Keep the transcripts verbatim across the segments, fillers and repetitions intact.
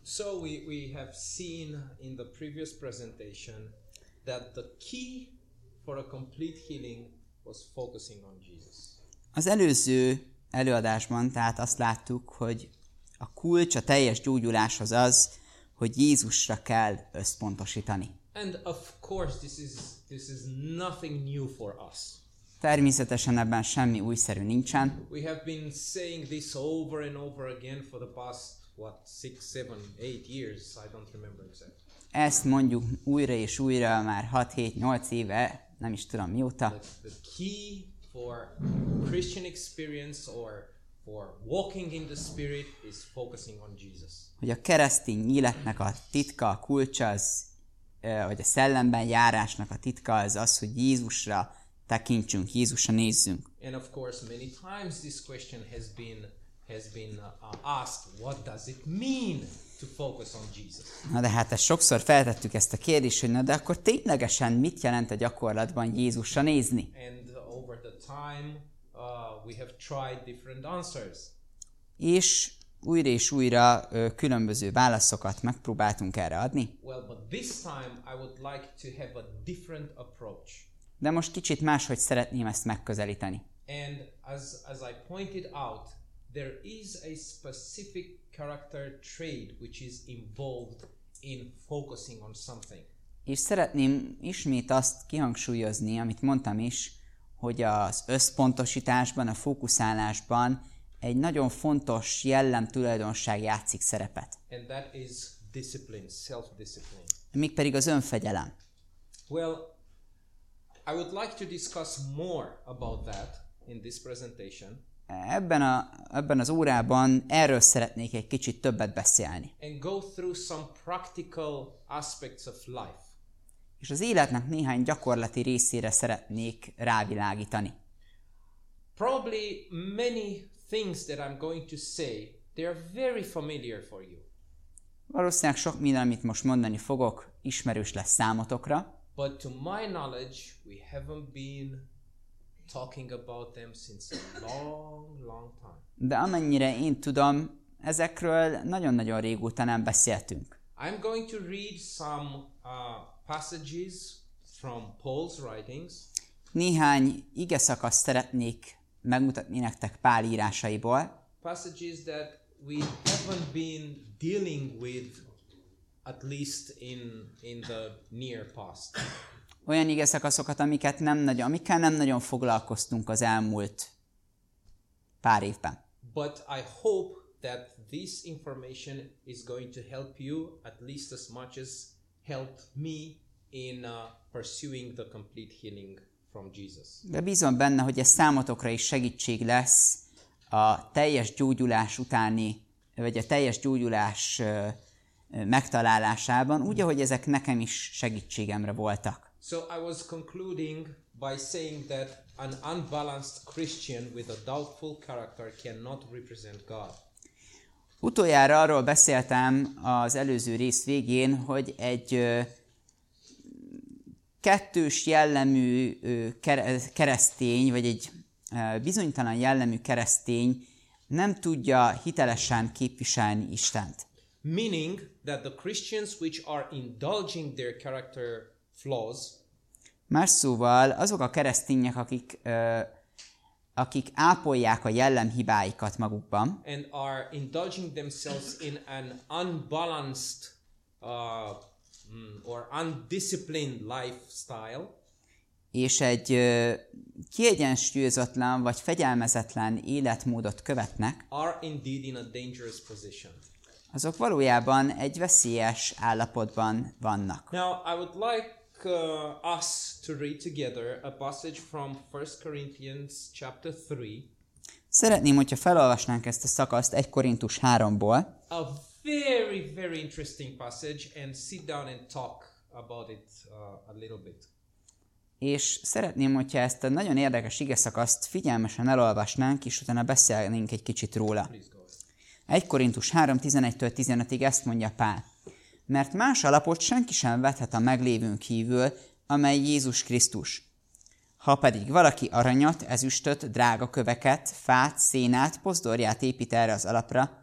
So we, we have seen in the previous presentation that the key for a complete healing was focusing on Jesus. Az előző előadásban tehát azt láttuk, hogy a kulcs a teljes gyógyuláshoz az, hogy Jézusra kell összpontosítani. And of course this is this is nothing new for us. Természetesen ebben semmi újszerű nincsen. We have been saying this over and over again for the past what six, seven, eight years. I don't remember exactly. Ezt mondjuk újra és újra már hat, hét, nyolc éve, nem is tudom mióta. The, the key for Christian experience or for walking in the Spirit is focusing on Jesus. Hogy a keresztény életnek a titka, a kulcsa az, vagy a szellemben járásnak a titka az az, hogy Jézusra tekintsünk, Jézusra nézzünk. And of course many times this question has been has been uh, asked, what does it mean to focus on Jesus? Na de hát ezt sokszor feltettük ezt a kérdést, hogy na de akkor ténylegesen mit jelent a gyakorlatban Jézusra nézni? And uh, over the time uh, we have tried different answers. És újra és újra ö, különböző válaszokat megpróbáltunk erre adni. Well, but this time I would like to have a different approach. De most kicsit máshogy szeretném ezt megközelíteni. And as as I pointed out, there is a specific character trait which is involved in focusing on something. És szeretném ismét azt kihangsúlyozni, amit mondtam is, hogy az összpontosításban, a fókuszálásban egy nagyon fontos jellemtulajdonság játszik szerepet. And that is discipline, self-discipline. Mégpedig az önfegyelem. Well, I would like to discuss more about that in this presentation. Ebben, a, ebben az órában erről szeretnék egy kicsit többet beszélni. And go through some practical aspects of life. És az életnek néhány gyakorlati részére szeretnék rávilágítani. Probably many things that I'm going to say, they are very familiar for you. Valószínűleg sok minden, amit most mondani fogok, ismerős lesz számotokra. But to my knowledge, we haven't been talking about them since a long, long time. De amennyire én tudom, ezekről nagyon-nagyon régóta nem beszéltünk. I'm going to read some uh, passages from Paul's writings. Néhány igeszakaszt szeretnék megmutatni nektek Pál írásaiból. Passages that we haven't been dealing with, at least in in the near past. Olyan igeszakaszokat, amiket nem nagyon, amikkel nem nagyon foglalkoztunk az elmúlt pár évben. But I hope that this information is going to help you at least as much as helped me in uh, pursuing the complete healing from Jesus. De bízom benne, hogy ez számotokra is segítség lesz a teljes gyógyulás utáni, vagy a teljes gyógyulás uh, megtalálásában, úgy, ahogy ezek nekem is segítségemre voltak. So I was concluding by saying that an unbalanced Christian with a doubtful character cannot represent God. Utoljára arról beszéltem az előző rész végén, hogy egy ö, kettős jellemű ö, keresztény, vagy egy ö, bizonytalan jellemű keresztény nem tudja hitelesen képviselni Istent. Meaning that the Christians which are indulging their character flaws, más szóval azok a keresztények, akik, ö, akik ápolják a jellemhibáikat magukban, and are indulging themselves in an unbalanced uh, or undisciplined lifestyle, és egy ö, kiegyensúlyozatlan vagy fegyelmezetlen életmódot követnek, are indeed in a dangerous position. azok valójában egy veszélyes állapotban vannak. Now, I would like uh, us to read together a passage from First Corinthians chapter three. Szeretném, hogyha felolvasnánk ezt a szakaszt egy Korintus háromból. A very, very interesting passage, and sit down and talk about it uh, a little bit. És szeretném, hogyha ezt a nagyon érdekes igeszakaszt figyelmesen elolvasnánk, és utána beszélnénk egy kicsit róla. Please go ahead. egy Korintus három tizenegytől tizenötig ezt mondja Pál. Mert más alapot senki sem vethet a meglévőn kívül, amely Jézus Krisztus. Ha pedig valaki aranyat, ezüstöt, drága köveket, fát, szénát, pozdorját épít erre az alapra,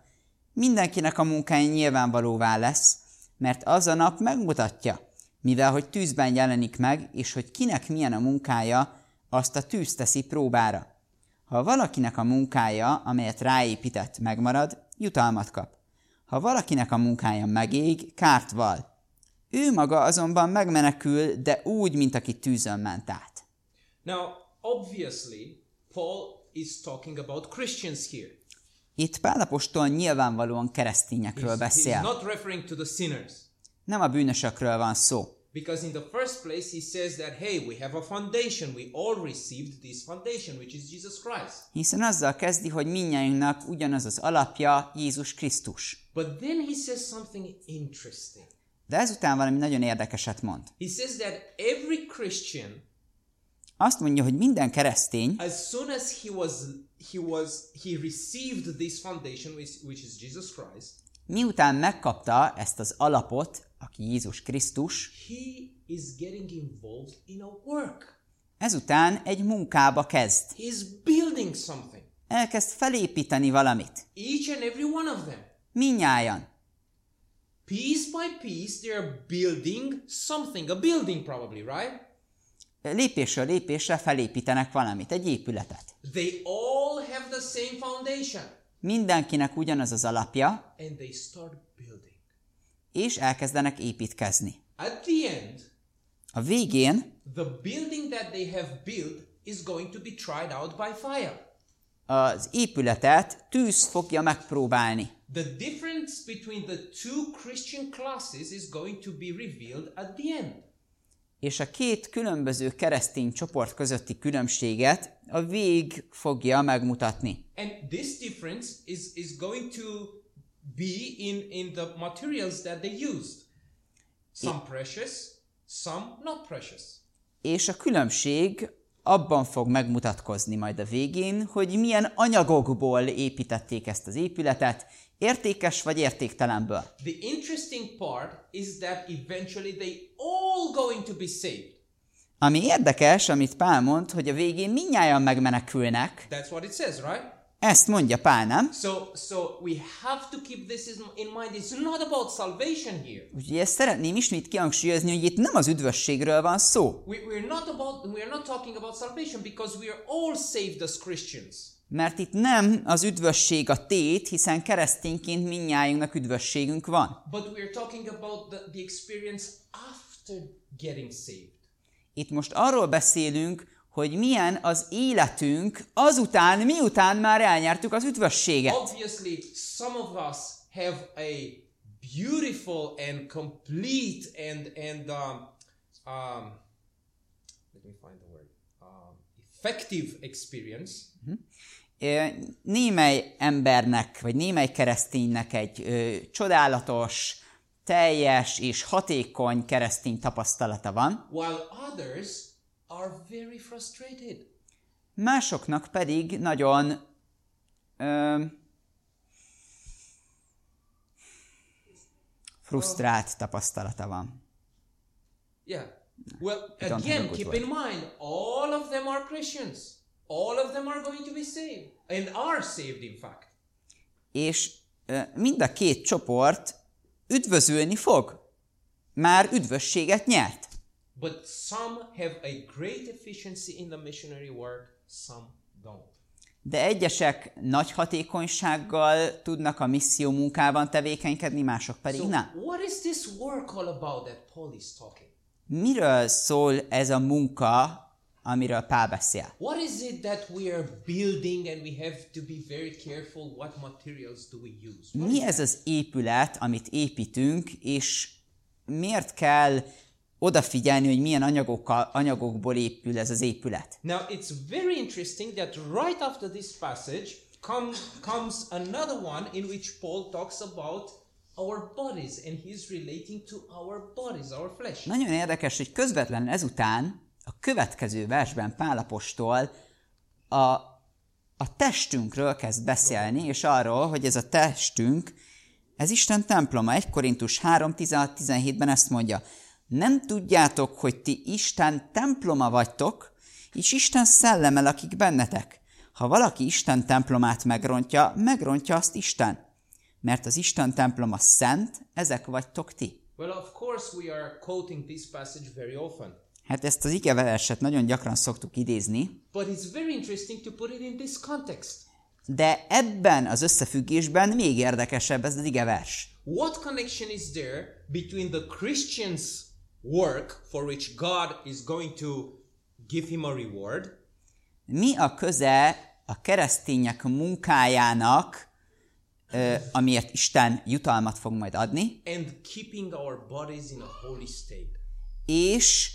Mindenkinek a munkája nyilvánvalóvá lesz, mert az a nap megmutatja, mivel hogy tűzben jelenik meg, és hogy kinek milyen a munkája, azt a tűz teszi próbára. Ha valakinek a munkája, amelyet ráépített, megmarad, jutalmat kap. Ha valakinek a munkája megég, kárt val. Ő maga azonban megmenekül, de úgy, mint aki tűzön ment át. Now, obviously, Paul is talking about Christians here. Itt Pál apostol nyilvánvalóan keresztényekről He's, he's beszél. not referring to the sinners. Nem a bűnösökről van szó. Because in the first place he says that, hey, we have a foundation. We all received this foundation, which is Jesus Christ. Hiszen azzal kezdi, hogy mindnyájunknak ugyanaz az alapja, Jézus Krisztus. But then he says something interesting. De ezután valami nagyon érdekeset mond. He says that every Christian, Azt mondja, hogy minden keresztény, as soon as he was, he was, he received this foundation, which, which is Jesus Christ, miután megkapta ezt az alapot, aki Jézus Krisztus, he is getting involved in a work. ezután egy munkába kezd. He's building something. Elkezd felépíteni valamit. Each and every one of them. Mindnyájan. Piece by piece, they're building something. A building probably, right? Lépésről lépésre felépítenek valamit, egy épületet. They all have the same foundation. Mindenkinek ugyanaz az alapja, And they start building. és elkezdenek építkezni. At the end, A végén the building that they have built is going to be tried out by fire. az épületet tűz fogja megpróbálni. The difference between the two Christian classes is going to be revealed at the end. És a két különböző keresztény csoport közötti különbséget a vég fogja megmutatni. And this difference is, is going to be in, in the materials that they used. Some precious, some not precious. És a különbség abban fog megmutatkozni majd a végén, hogy milyen anyagokból építették ezt az épületet, értékes vagy értéktelenből. The interesting part is that eventually they all going to be saved. Ami érdekes, amit Pál mond, hogy a végén mindnyájan megmenekülnek. That's what it says, right? Ezt mondja Pál, nem? So, so we have to keep this in mind. It's not about salvation here. Úgyhogy ezt szeretném ismét kihangsúlyozni, hogy itt nem az üdvösségről van szó. We, we're not about. We're not talking about salvation because we are all saved as Christians. Mert itt nem az üdvösség a tét, hiszen keresztényként mindnyájunknak üdvösségünk van. But we're talking about the, the experience after getting saved. Itt most arról beszélünk, hogy milyen az életünk azután, miután már elnyertük az üdvösséget. Obviously, some of us have a beautiful and complete and and um, um, let me find the word um, effective experience. Némely embernek, vagy némely kereszténynek egy ö, csodálatos, teljes és hatékony keresztény tapasztalata van. While others are very frustrated. Másoknak pedig nagyon ö, frusztrált tapasztalata van. Yeah. Well, again, keep in mind, all of them are Christians. All of them are going to be saved. And are saved, in fact. És ö, mind a két csoport üdvözölni fog. Már üdvösséget nyert. But some have a great efficiency in the missionary work, some don't. De egyesek nagy hatékonysággal tudnak a misszió munkában tevékenykedni, mások pedig So, nem. what is this work all about that Paul is talking? Miről szól ez a munka, amiről Pál beszél? What is it that we are building and we have to be very careful what materials do we use? What Mi ez az épület, amit építünk, és miért kell odafigyelni, hogy milyen anyagokkal, anyagokból épül ez az épület? Now, it's very interesting that right after this passage come, comes another one in which Paul talks about our bodies and he's relating to our bodies, our flesh. Nagyon érdekes, hogy közvetlenül ezután a következő versben Pál apostol a, a testünkről kezd beszélni, és arról, hogy ez a testünk, ez Isten temploma. egy Korintus három tizenhat tizenhétben ezt mondja. Nem tudjátok, hogy ti Isten temploma vagytok, és Isten szelleme lakik bennetek. Ha valaki Isten templomát megrontja, megrontja azt Isten. mert az Isten temploma szent, ezek vagytok ti. Well, of course we are quoting this passage very often. Hát ezt az igeverset nagyon gyakran szoktuk idézni, But it's very interesting to put it in this context. de ebben az összefüggésben még érdekesebb ez az igevers. What connection is there between the Christian's work for which God is going to give him a reward? Mi a köze a keresztények munkájának, ö, amiért Isten jutalmat fog majd adni, And keeping our bodies in a holy state. és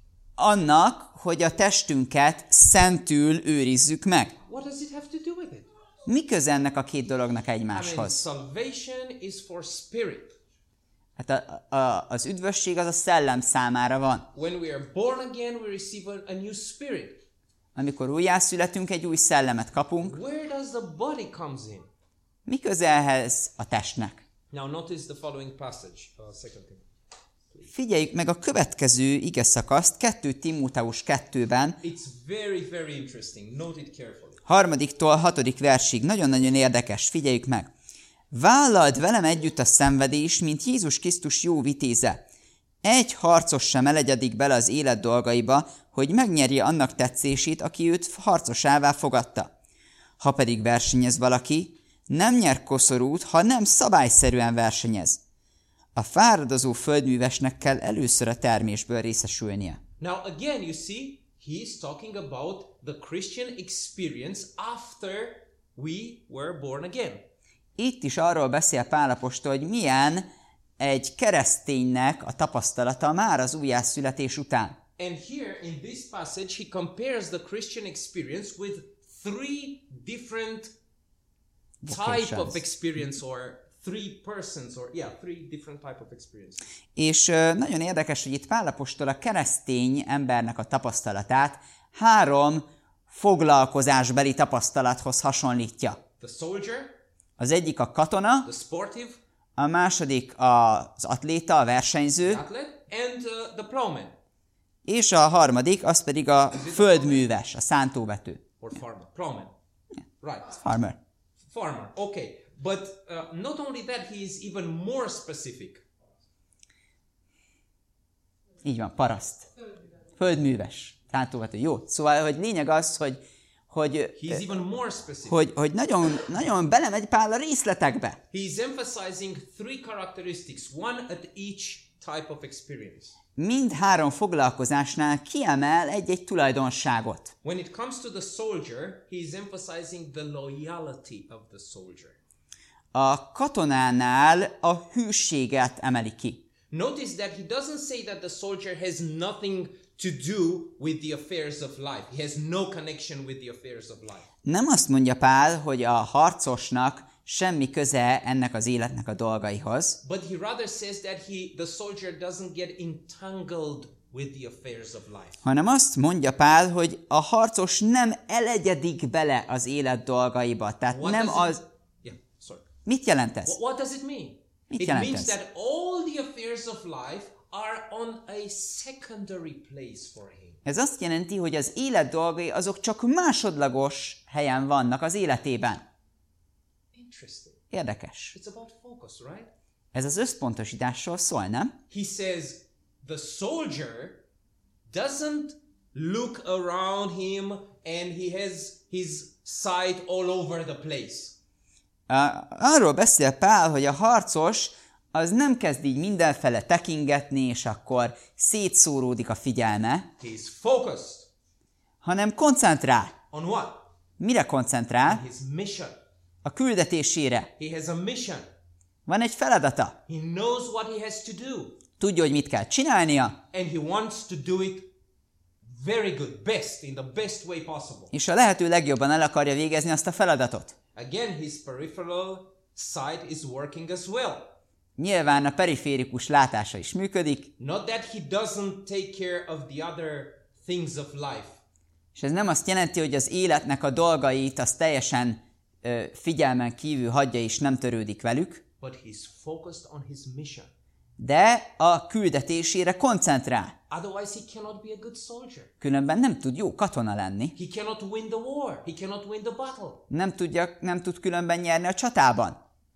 annak, hogy a testünket szentül őrizzük meg? What does it have to do with it? Mi köze ennek a két dolognak I mean, egymáshoz? salvation is for spirit. Hát a, a, az üdvösség az a szellem számára van. When we are born again, we receive a, a new spirit. Amikor újjászületünk, egy új szellemet kapunk. Where does the body comes in? Mi köze ehhez a testnek? Now notice the following passage. Uh, second thing. Figyeljük meg a következő ige szakaszt, kettő Timóteus kettőben, It's very, very interesting. Note it carefully. harmadiktól hatodik versig. Nagyon-nagyon érdekes, figyeljük meg. Vállald velem együtt a szenvedést, mint Jézus Krisztus jó vitéze. Egy harcos sem elegyedik bele az élet dolgaiba, hogy megnyerje annak tetszését, aki őt harcosává fogadta. Ha pedig versenyez valaki, nem nyer koszorút, ha nem szabályszerűen versenyez. A fáradozó földművesnek kell először a termésből részesülnie. Now again, you see, he is talking about the Christian experience after we were born again. Itt is arról beszél Pál apostol, hogy milyen egy kereszténynek a tapasztalata már az újjászületés után. And here in this passage, he compares the Christian experience with three different type Vocations. of experience, or three persons, or yeah, three different type of experience. És ö, nagyon érdekes, hogy itt Pál apostol a keresztény embernek a tapasztalatát három foglalkozásbeli tapasztalathoz hasonlítja. The soldier, Az egyik a katona, the sportive, a második az atléta, a versenyző, the athlete, and uh, the plowman, és a harmadik, az pedig a földműves, a szántóvető. or farmer. Plowman. Right. Farmer. Farmer. Okay. But uh, not only that, he is even more specific. Így van, paraszt. Földműves. Szántóvető. Jó. Szóval, hogy lényeg az, hogy, hogy, He is even more specific. hogy, hogy nagyon, nagyon belemegy Pál a részletekbe. He is emphasizing three characteristics, one at each type of experience. Mind három foglalkozásnál kiemel egy-egy tulajdonságot. When it comes to the soldier, he is emphasizing the loyalty of the soldier. A katonánál a hűséget emeli ki. Notice that he doesn't say that the soldier has nothing to do with the affairs of life. He has no connection with the affairs of life. Nem azt mondja Pál, hogy a harcosnak semmi köze ennek az életnek a dolgaihoz, But he rather says that he, the soldier doesn't get entangled with the affairs of life. hanem azt mondja Pál, hogy a harcos nem elegyedik bele az élet dolgaiba. Tehát What nem does az... it, yeah, sorry. Mit jelent ez? What, what does it mean? Mit It jelent means ez? that all the affairs of life are on a secondary place for him. Ez azt jelenti, hogy az élet dolgai azok csak másodlagos helyen vannak az életében. Interesting. Érdekes. It's about focus, right? Ez az összpontosításról szól, nem? He says the soldier doesn't look around him and he has his sight all over the place. Uh, arról beszél Pál, hogy a harcos az nem kezd így mindenfele tekingetni, és akkor szétszóródik a figyelme, He is focused hanem koncentrál. on what? Mire koncentrál? His mission. A küldetésére. He has a mission. Van egy feladata. He knows what he has to do. Tudja, hogy mit kell csinálnia, And he wants to do it very good, best, in the best way possible. és a lehető legjobban el akarja végezni azt a feladatot. Again, his peripheral sight is working as well. Nyilván a periférikus látása is működik, Not that he doesn't take care of the other things of life. és ez nem azt jelenti, hogy az életnek a dolgait az teljesen ö, figyelmen kívül hagyja és nem törődik velük, But he's focused on his mission. de a küldetésére koncentrál. Otherwise, he cannot be a good soldier. Különben nem tud jó katona lenni, He cannot win the war. He cannot win the battle. nem, tudja, nem tud különben nyerni a csatában.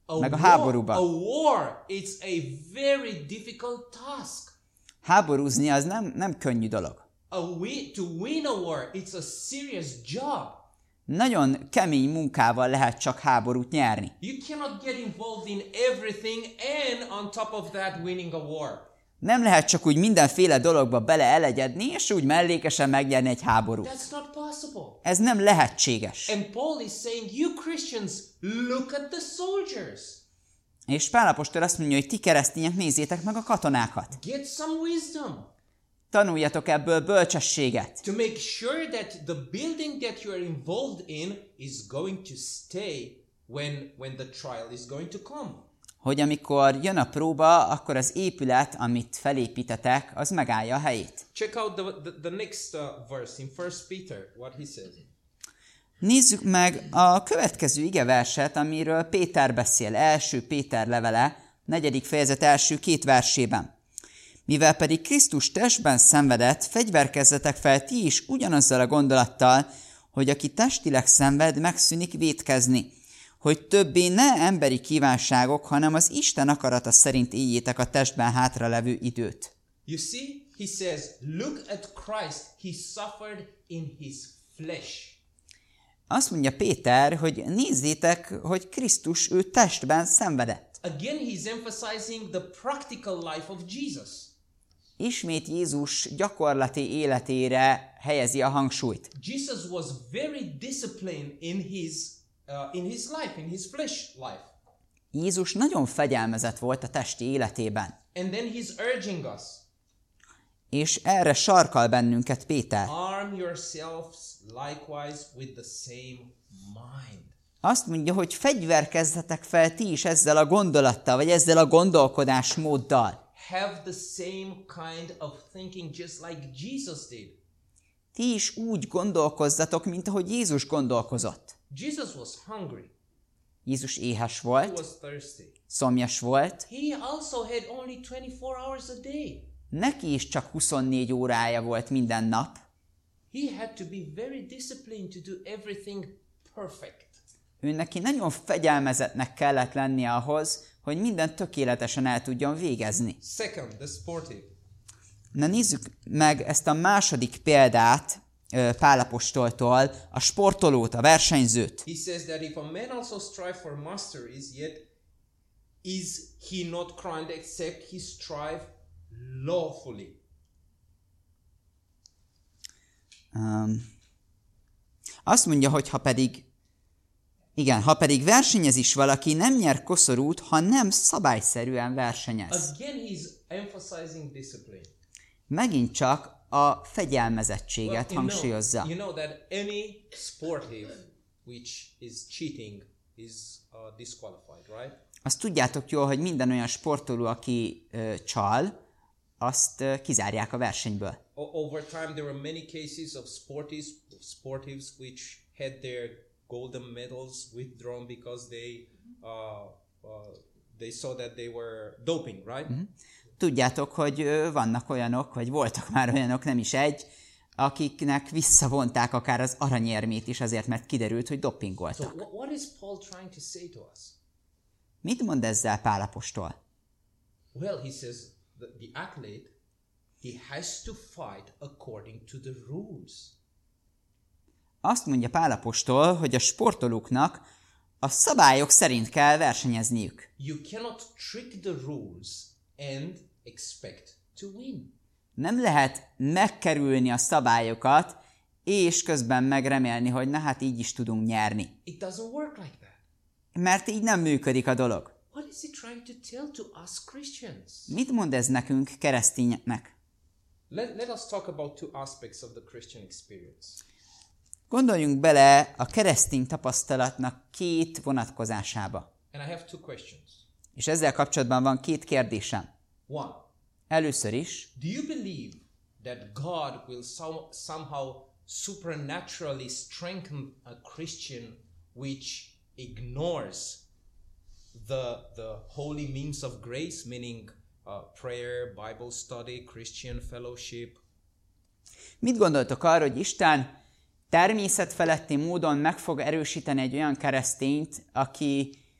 A meg a war, háborúba. a war, it's a very difficult task. Háborúzni az nem, nem könnyű dolog. A win, to win a war, it's a serious job. Nagyon kemény munkával lehet csak háborút nyerni. You cannot get involved in everything and on top of that winning a war. Nem lehet csak úgy mindenféle dologba beleelegyedni, és úgy mellékesen megnyerni egy háborút. That's not possible. Ez nem lehetséges. And Paul is saying, you Christians, look at the soldiers. És Pál apostol azt mondja, hogy ti keresztények, nézzétek meg a katonákat. Get some wisdom. Tanuljatok ebből bölcsességet. To make sure that the building that you are involved in is going to stay when, when the trial is going to come. Hogy amikor jön a próba, akkor az épület, amit felépítetek, az megállja a helyét. Check out the, the, the next uh, verse in First Peter, what he says. Nézzük meg a következő igeverset, amiről Péter beszél, első Péter levele, negyedik fejezet első két versében. Mivel pedig Krisztus testben szenvedett, fegyverkezzetek fel ti is ugyanazzal a gondolattal, hogy aki testileg szenved, megszűnik vétkezni, hogy többé ne emberi kívánságok, hanem az Isten akarata szerint éljétek a testben hátralevő időt. You see, he says, look at Christ, he suffered in his flesh. Azt mondja Péter, hogy nézzétek, hogy Krisztus ő testben szenvedett. Again, he's emphasizing the practical life of Jesus. Ismét Jézus gyakorlati életére helyezi a hangsúlyt. Jesus was very disciplined in his, uh, in his life, in his flesh life. Jézus nagyon fegyelmezett volt a testi életében. And then he's urging us. És erre sarkal bennünket Péter. Arm yourselves likewise with the same mind. Azt mondja, hogy fegyverkezzetek fel ti is ezzel a gondolattal, vagy ezzel a gondolkodásmóddal. Have the same kind of thinking just like Jesus did. Ti is úgy gondolkozzatok, mint ahogy Jézus gondolkozott. Jesus was hungry. Jézus éhes He volt, was thirsty. szomjas volt, He also had only twenty-four hours a day. neki is csak huszonnégy órája volt minden nap. He had to be very disciplined to do everything perfect. Ő neki nagyon fegyelmezettnek kellett lennie ahhoz, hogy mindent tökéletesen el tudjon végezni. Second, the sportive. Na nézzük meg ezt a második példát Pál apostoltól, a sportolót, a versenyzőt. He says that if a man also strive for masteries, yet is he not crowned except he strive lawfully. Um, azt mondja, hogy ha pedig igen, ha pedig versenyez is valaki, nem nyer koszorút, ha nem szabályszerűen versenyez. Again, he's emphasizing discipline. Megint csak a fegyelmezettséget you know, hangsúlyozza. you know that any sportive which is cheating is uh, disqualified, right? Azt tudjátok jól, hogy minden olyan sportoló, aki ö, csal, azt ö, kizárják a versenyből. O- over time, there were many cases of sportives, sportives which had their golden medals withdrawn because they uh, uh, they saw that they were doping, right? Mm-hmm. Tudjátok, hogy ö, vannak olyanok, vagy voltak már olyanok, nem is egy, akiknek visszavonták akár az aranyérmét is azért, mert kiderült, hogy So dopingoltak. wh- what is Paul trying to say to us? Mit mond ezzel Pál apostol? Well, he says that the athlete, he has to fight according to the rules. Azt mondja Pál apostol, hogy a sportolóknak a szabályok szerint kell versenyezniük. You cannot trick the rules and expect to win. Nem lehet megkerülni a szabályokat, és közben megremélni, hogy na hát így is tudunk nyerni. It doesn't work like that. Mert így nem működik a dolog. What is he trying to tell to us Christians? Mit mond ez nekünk, keresztényeknek? Let, let us talk about two aspects of the Christian experience. Gondoljunk bele a keresztény tapasztalatnak két vonatkozásába. And I have two questions. És ezzel kapcsolatban van két kérdésem. One, Először is, do you believe that God will some, somehow supernaturally strengthen a Christian which ignores the, the holy means of grace, meaning uh, prayer, Bible study, Christian fellowship? mit gondoltok arról, hogy Isten természetfeletti módon meg fog erősíteni egy olyan keresztényt, aki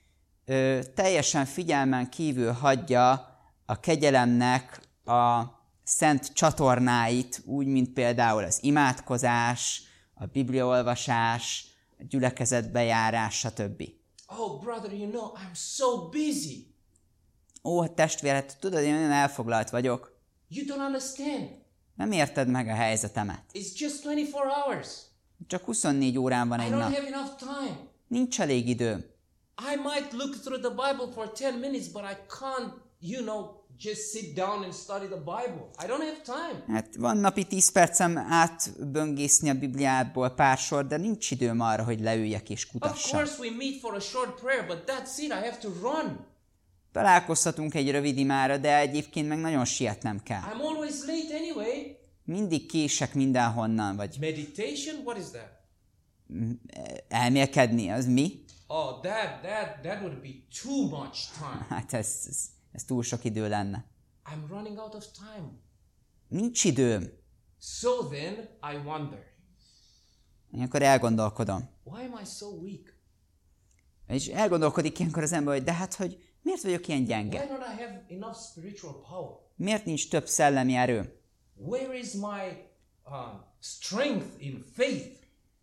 ö, teljesen figyelmen kívül hagyja a kegyelemnek a szent csatornáit, úgy, mint például az imádkozás, a bibliaolvasás, a gyülekezetbejárás, stb. Oh, brother, you know, I'm so busy. Ó, testvéred, tudod, én olyan elfoglalt vagyok. You don't understand. Nem érted meg a helyzetemet. It's just twenty-four hours. Csak huszonnégy órán van I egy don't nap. have enough time. Nincs elég időm. I might look through the Bible for ten minutes, but I can't, you know, just sit down and study the Bible. I don't have time. Hát van napi tíz percem átböngészni a Bibliából pár sor, de nincs időm arra, hogy leüljek és Of kutassam. course we meet for a short prayer, but that's it. I have to run. Találkozhatunk egy rövid imára, de egyébként meg nagyon sietnem kell. I'm always late anyway. Mindig kések mindenhonnan, vagy Meditation? What is that? elmélkedni, az mi? Oh, that, that, that would be too much time. Hát ez, ez, ez túl sok idő lenne. I'm running out of time. Nincs időm. So then I wonder, Én akkor elgondolkodom. why am I so weak? És elgondolkodik ilyenkor az ember, hogy de hát, hogy miért vagyok ilyen Why gyenge? don't I have enough spiritual power? Miért nincs több szellemi erőm? Where is my uh, strength in faith?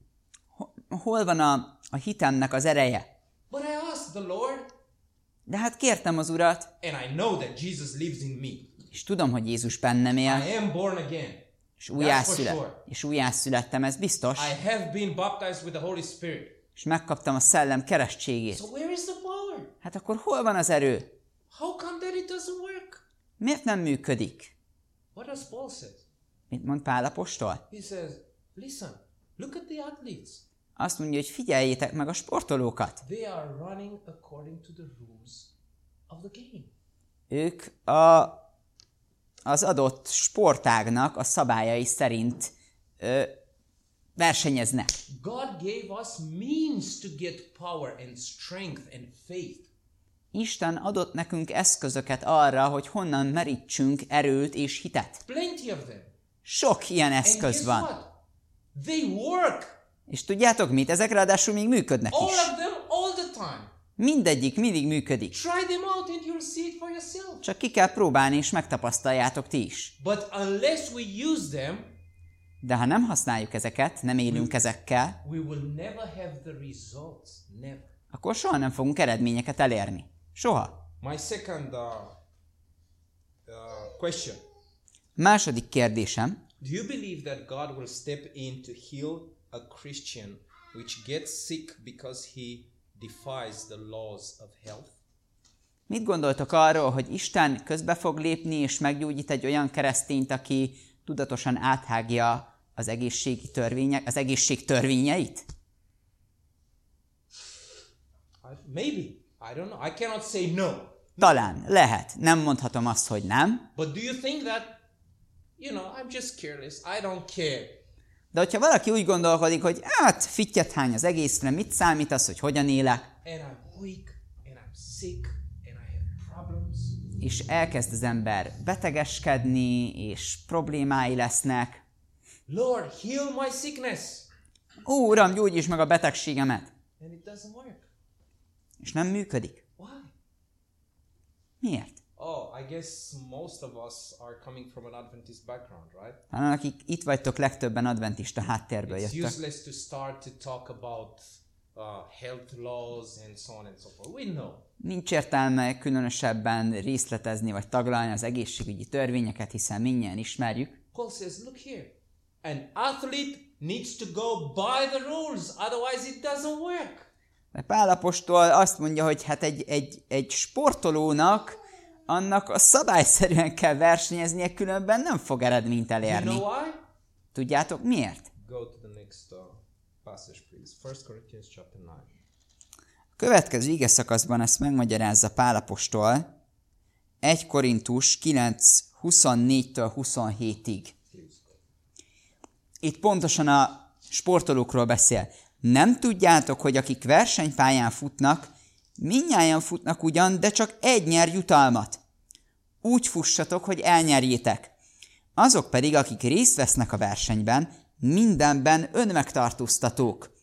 Hol van a, a hitemnek az ereje? But I asked the Lord, De hát kértem az Urat, and I know that Jesus lives in me. és tudom, hogy Jézus bennem él, I am born again. és That's for újjászület, sure. és újjászülettem, ez biztos, I have been baptized with the Holy Spirit. és megkaptam a szellem keresztségét. So where is the power? Hát akkor hol van az erő? How come that it doesn't work? Miért nem működik? What does Paul say? Mit mond Pál apostol? He says, listen, look at the athletes. Azt mondja, hogy figyeljétek meg a sportolókat. They are running according to the rules of the game. Ők a, az adott sportágnak a szabályai szerint ö, versenyeznek. God gave us means to get power and strength and faith. Isten adott nekünk eszközöket arra, hogy honnan merítsünk erőt és hitet. Plenty of them. Sok ilyen And eszköz guess van. what? They work. És tudjátok mit? Ezek ráadásul még működnek All is. of them, all the time. Mindegyik mindig működik. Try them out and you'll see it for yourself. Csak ki kell próbálni, és megtapasztaljátok ti is. But unless we use them, De ha nem használjuk ezeket, nem élünk ezekkel, we will never have the results. Never. akkor soha nem fogunk eredményeket elérni. Soha. My second uh, uh, question. Második kérdésem. Do you believe that God will step in to heal a Christian which gets sick because he defies the laws of health? Mit gondoltok arról, hogy Isten közbe fog lépni és meggyógyít egy olyan keresztényt, aki tudatosan áthágja az egészségi törvények, az egészség törvényeit? I, maybe. I don't know. I cannot say no. Talán, lehet. Nem mondhatom azt, hogy nem. But do you think that, you know, I'm just careless. I don't care. De hogyha valaki úgy gondolkodik, hogy hát fittyet hány az egészre, mit számít az, hogy hogyan élek, And I'm weak, and I'm sick, and I have problems. és elkezd az ember betegeskedni, és problémái lesznek. Lord, heal my sickness. Ó, Uram, gyógyíts meg a betegségemet! And it doesn't work. És nem működik. Why? Miért? Oh, I guess most of us are coming from an Adventist background, right? Talán akik itt vagytok, legtöbben adventista háttérből It's jöttök. useless to start to talk about uh, health laws and so on and so forth. We know. Nincs értelme különösebben részletezni vagy taglalni az egészségügyi törvényeket, hiszen mindjárt ismerjük. Paul says, look here. An athlete needs to go by the rules, otherwise it doesn't work. De Pál apostol azt mondja, hogy hát egy, egy, egy sportolónak annak a szabályszerűen kell versenyeznie, különben nem fog eredményt You elérni. know why? Tudjátok miért? Go to the next uh, passage, please. First Corinthians chapter nine. A következő ige szakaszban ezt megmagyarázza Pál apostol egy Korintus kilenc huszonnégytől huszonhétig. Itt pontosan a sportolókról beszél. Nem tudjátok, hogy akik versenypályán futnak, mindnyájan futnak ugyan, de csak egy nyer jutalmat. Úgy fussatok, hogy elnyerjétek. Azok pedig, akik részt vesznek a versenyben, mindenben önmegtartóztatók.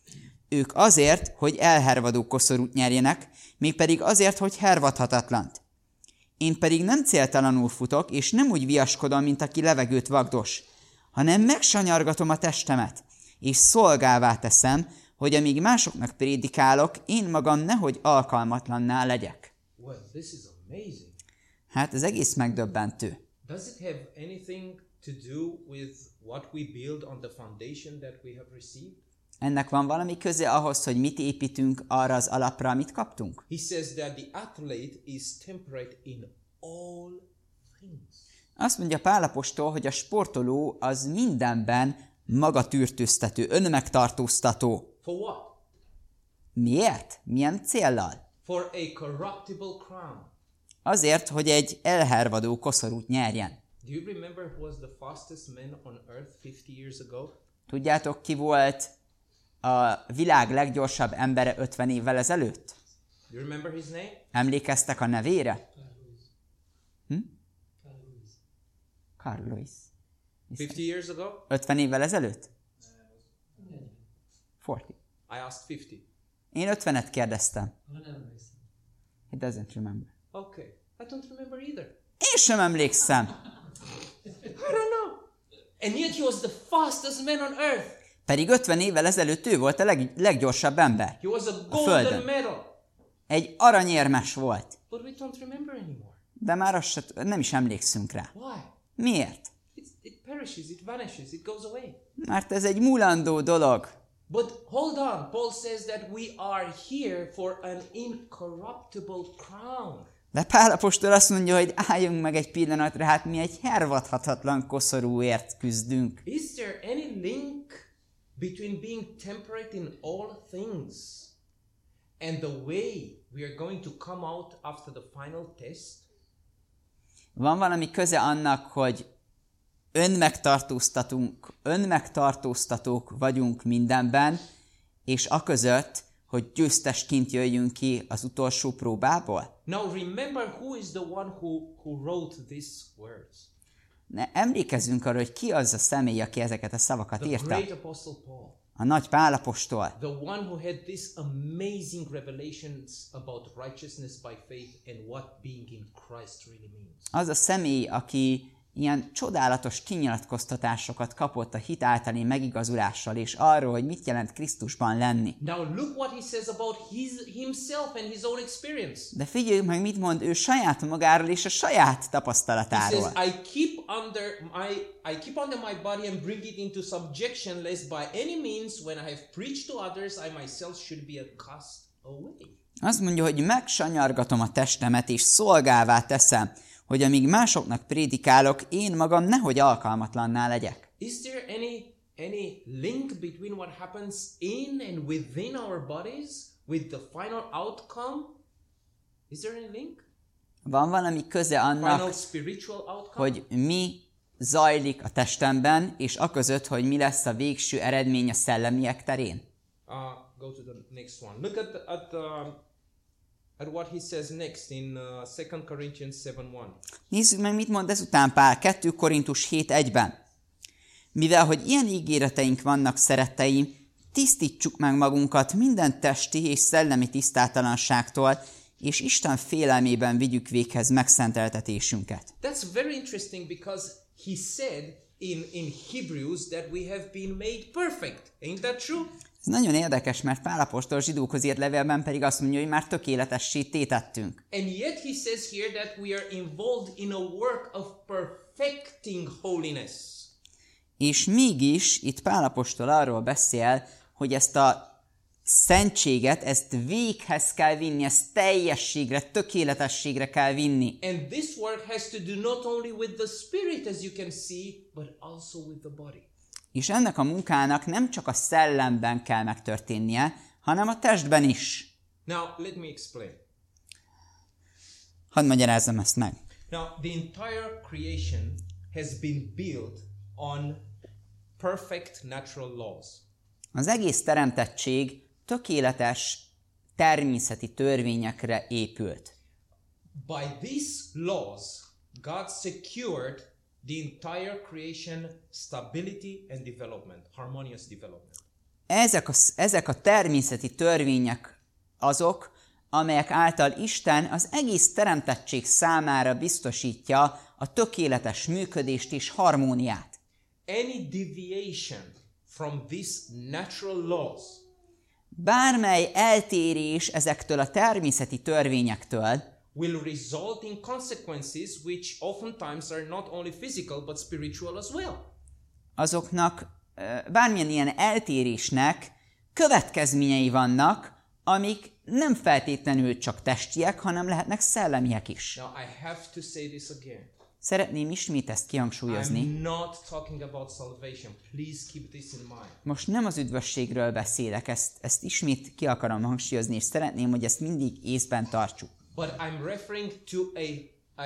ők azért, hogy elhervadó koszorút nyerjenek, mégpedig azért, hogy hervadhatatlant. Én pedig nem céltalanul futok, és nem úgy viaskodom, mint aki levegőt vagdos, hanem megsanyargatom a testemet, és szolgává teszem, hogy amíg másoknak prédikálok, én magam nehogy alkalmatlanná legyek. Well, this is amazing. Hát ez egész megdöbbentő. Does it have anything to do with what we build on the foundation that we have received? Ennek van valami köze ahhoz, hogy mit építünk arra az alapra, amit kaptunk? He says that the athlete is temperate in all things. Azt mondja Pál apostol, hogy a sportoló az mindenben magatűrtőztető, önmegtartóztató. For what? Miért? Milyen céllal? For a corruptible crown. Azért, hogy egy elhervadó koszorút nyerjen. Do you remember who was the fastest man on earth fifty years ago? Tudjátok, ki volt a világ leggyorsabb embere ötven évvel ezelőtt? Do you remember his name? Emlékeztek a nevére? Hm? Carl Lewis. fifty years ago? ötven évvel ezelőtt? negyven. I asked fifty. Én ötvenet kérdeztem. He doesn't remember. Okay. I don't remember either. Én sem emlékszem. I don't know. And yet he was the fastest man on earth. Pedig ötven évvel ezelőtt ő volt a leg, leggyorsabb ember. He was a a golden Földön. medal. Egy aranyérmes volt. But we don't remember anymore. De már azt se, nem is emlékszünk rá. Why? Miért? It's, it perishes, it vanishes, it goes away. Mert ez egy mulandó dolog. But hold on, Paul says that we are here for an incorruptible crown. De Pál apostol azt mondja, hogy álljunk meg egy pillanatra, hát mi egy hervadhatatlan koszorúért küzdünk. Is there any link between being temperate in all things and the way we are going to come out after the final test? Van valami köze annak, hogy önmegtartóztatunk, önmegtartóztatók vagyunk mindenben, és aközött, hogy győztesként jöjjünk ki az utolsó próbából? Now remember who is the one who, who wrote these words. Ne, emlékezzünk arra, hogy ki az a személy, aki ezeket a szavakat The írta. great apostle Paul. A nagy Pál apostol. The one who had these amazing revelations about righteousness by faith and what being in Christ really means. Az a személy, aki ilyen csodálatos kinyilatkoztatásokat kapott a hit általi megigazulással, és arról, hogy mit jelent Krisztusban lenni. Now look what he says about his, himself and his own experience. De figyeljük meg, mit mond ő saját magáról és a saját He tapasztalatáról. says, I keep under my I keep under my body and bring it into subjection, lest by any means, when I have preached to others, I myself should be a cast away. Azt mondja, hogy megsanyargatom a testemet, és szolgává teszem, hogy amíg másoknak prédikálok, én magam nehogy alkalmatlanná legyek. Is there any any link between what happens in and within our bodies with the final outcome? Is there any link? Van valami köze Final annak, spiritual outcome? hogy mi zajlik a testemben, és aközött, hogy mi lesz a végső eredmény a szellemiek terén? Uh, go to the next one. Look at the, at the, at what he says next in uh, Second Corinthians seven one. Nézzük meg, mit mond ezután Pál kettő Korintus hét egyben. Mivel, hogy ilyen ígéreteink vannak, szeretteim, tisztítsuk meg magunkat minden testi és szellemi tisztátalanságtól, és Isten félelmében vigyük véghez megszenteltetésünket. That's very interesting because he said in, in Hebrews that we have been made perfect. Ain't that true? Ez nagyon érdekes, mert Pál apostol zsidókhoz írt levélben pedig azt mondja, hogy már tökéletessé tétettünk. And yet he says here that we are involved in a work of perfecting holiness. És mégis itt Pál apostol arról beszél, hogy ezt a szentséget, ezt véghez kell vinni, ezt teljességre, tökéletességre kell vinni. And this work has to do not only with the spirit, as you can see, but also with the body. És ennek a munkának nem csak a szellemben kell megtörténnie, hanem a testben is. Now, let me explain. Hadd magyarázzam ezt meg. Now, the entire creation has been built on perfect natural laws. Az egész teremtettség tökéletes természeti törvényekre épült. By these laws, God secured the entire creation stability and development, harmonious development. ezek a, ezek a természeti törvények azok, amelyek által Isten az egész teremtettség számára biztosítja a tökéletes működést és harmóniát. Any deviation from these natural laws Bármely eltérés ezektől a természeti törvényektől will result in consequences which oftentimes are not only physical but spiritual as well. azoknak bármilyen ilyen eltérésnek következményei vannak, amik nem feltétlenül csak testiek, hanem lehetnek szellemiek is. Now I have to say this again. Szeretném ismét ezt kihangsúlyozni. I'm not talking about salvation. Please keep this in mind. Most nem az üdvösségről beszélek, ezt, ezt ismét ki akarom hangsúlyozni, és szeretném, hogy ezt mindig észben tartsuk. But I'm referring to a, a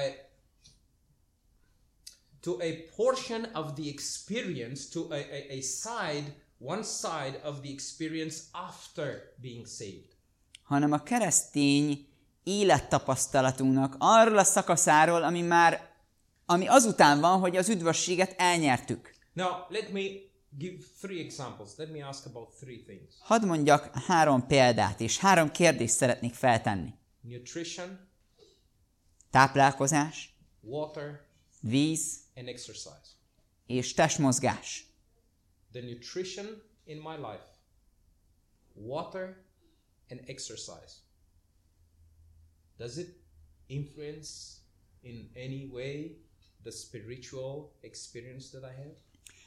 to a portion of the experience, to a, a, a side, one side of the experience after being saved. Hanem a keresztény élettapasztalatunknak arról a szakaszáról, ami már ami azután van, hogy az üdvösséget elnyertük. Now, let me give three examples. Let me ask about three things. Hadd mondjak három példát, és három kérdést szeretnék feltenni. Nutrition, Táplálkozás, water, víz and exercise. és testmozgás. The nutrition in my life, water, and exercise. Does it influence in any way the spiritual experience that I have?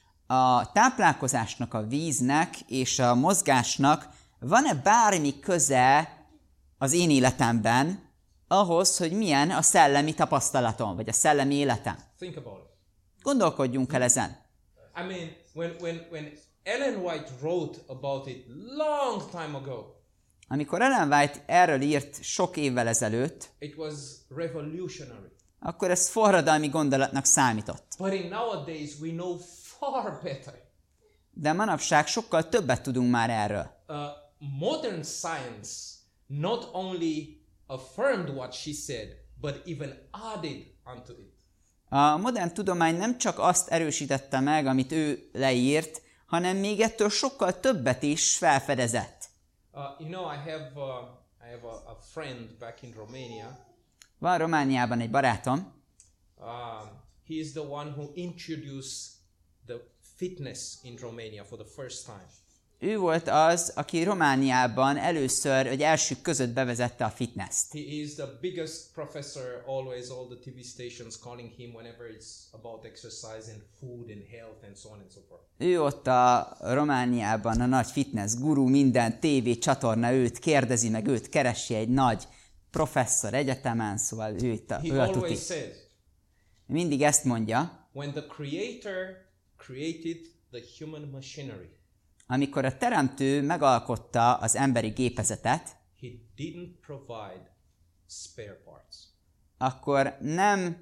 A táplálkozásnak, a víznek és a mozgásnak van-e bármi köze az én életemben ahhoz, hogy milyen a szellemi tapasztalatom, vagy a szellemi életem? Think about it. Gondolkodjunk el ezen. I mean, when, when, when Ellen White wrote about it long time ago, Amikor Ellen White erről írt sok évvel ezelőtt, it was revolutionary. akkor ez forradalmi gondolatnak számított. But in nowadays we know far better. De manapság sokkal többet tudunk már erről. Uh, modern science not only affirmed what she said, but even added onto it. A modern tudomány nem csak azt erősítette meg, amit ő leírt, hanem még ettől sokkal többet is felfedezett. Uh, you know, I have uh, I have a, a friend back in Romania. Van Romániában egy barátom, Um, he is the one who introduced the fitness in Romania for the first time. ő volt az, aki Romániában először, vagy elsők között bevezette a fitness-t. He is the biggest professor, always all the T V stations calling him whenever it's about exercise and food and health and so on and so forth. Ő ott a Romániában a nagy fitness guru, minden tévé csatorna őt kérdezi, meg őt keresi, egy nagy professzor egyetemen, szóval ő itt a, He ő a tuti. always says, Mindig ezt mondja, when the Creator created the human machinery, amikor a teremtő megalkotta az emberi gépezetet, he didn't provide spare parts. akkor nem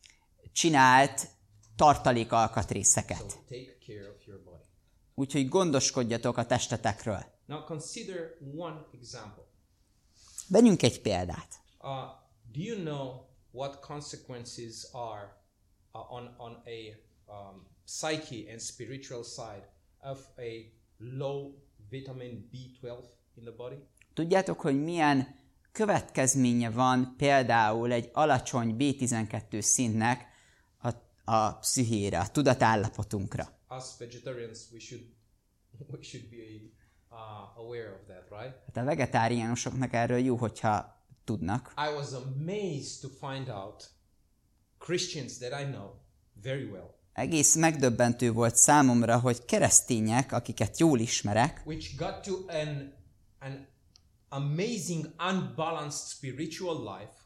csinált tartalékalkatrészeket. So take care of your body. Úgyhogy gondoskodjatok a testetekről. Now consider one example. Vegyünk egy példát. Uh, do you know what consequences are uh, on, on a um, psyche and spiritual side of a low vitamin B twelve in the body? Tudjátok, hogy milyen következménye van például egy alacsony bé tizenkettő szintnek a, a pszichéra, a tudatállapotunkra? Us vegetarians, we should we should be uh, aware of that, right? Hát a vegetáriánusoknak erről jó, hogyha tudnak. I was amazed to find out Christians that I know very well, Egész megdöbbentő volt számomra, hogy keresztények, akiket jól ismerek, which got to an an amazing unbalanced spiritual life,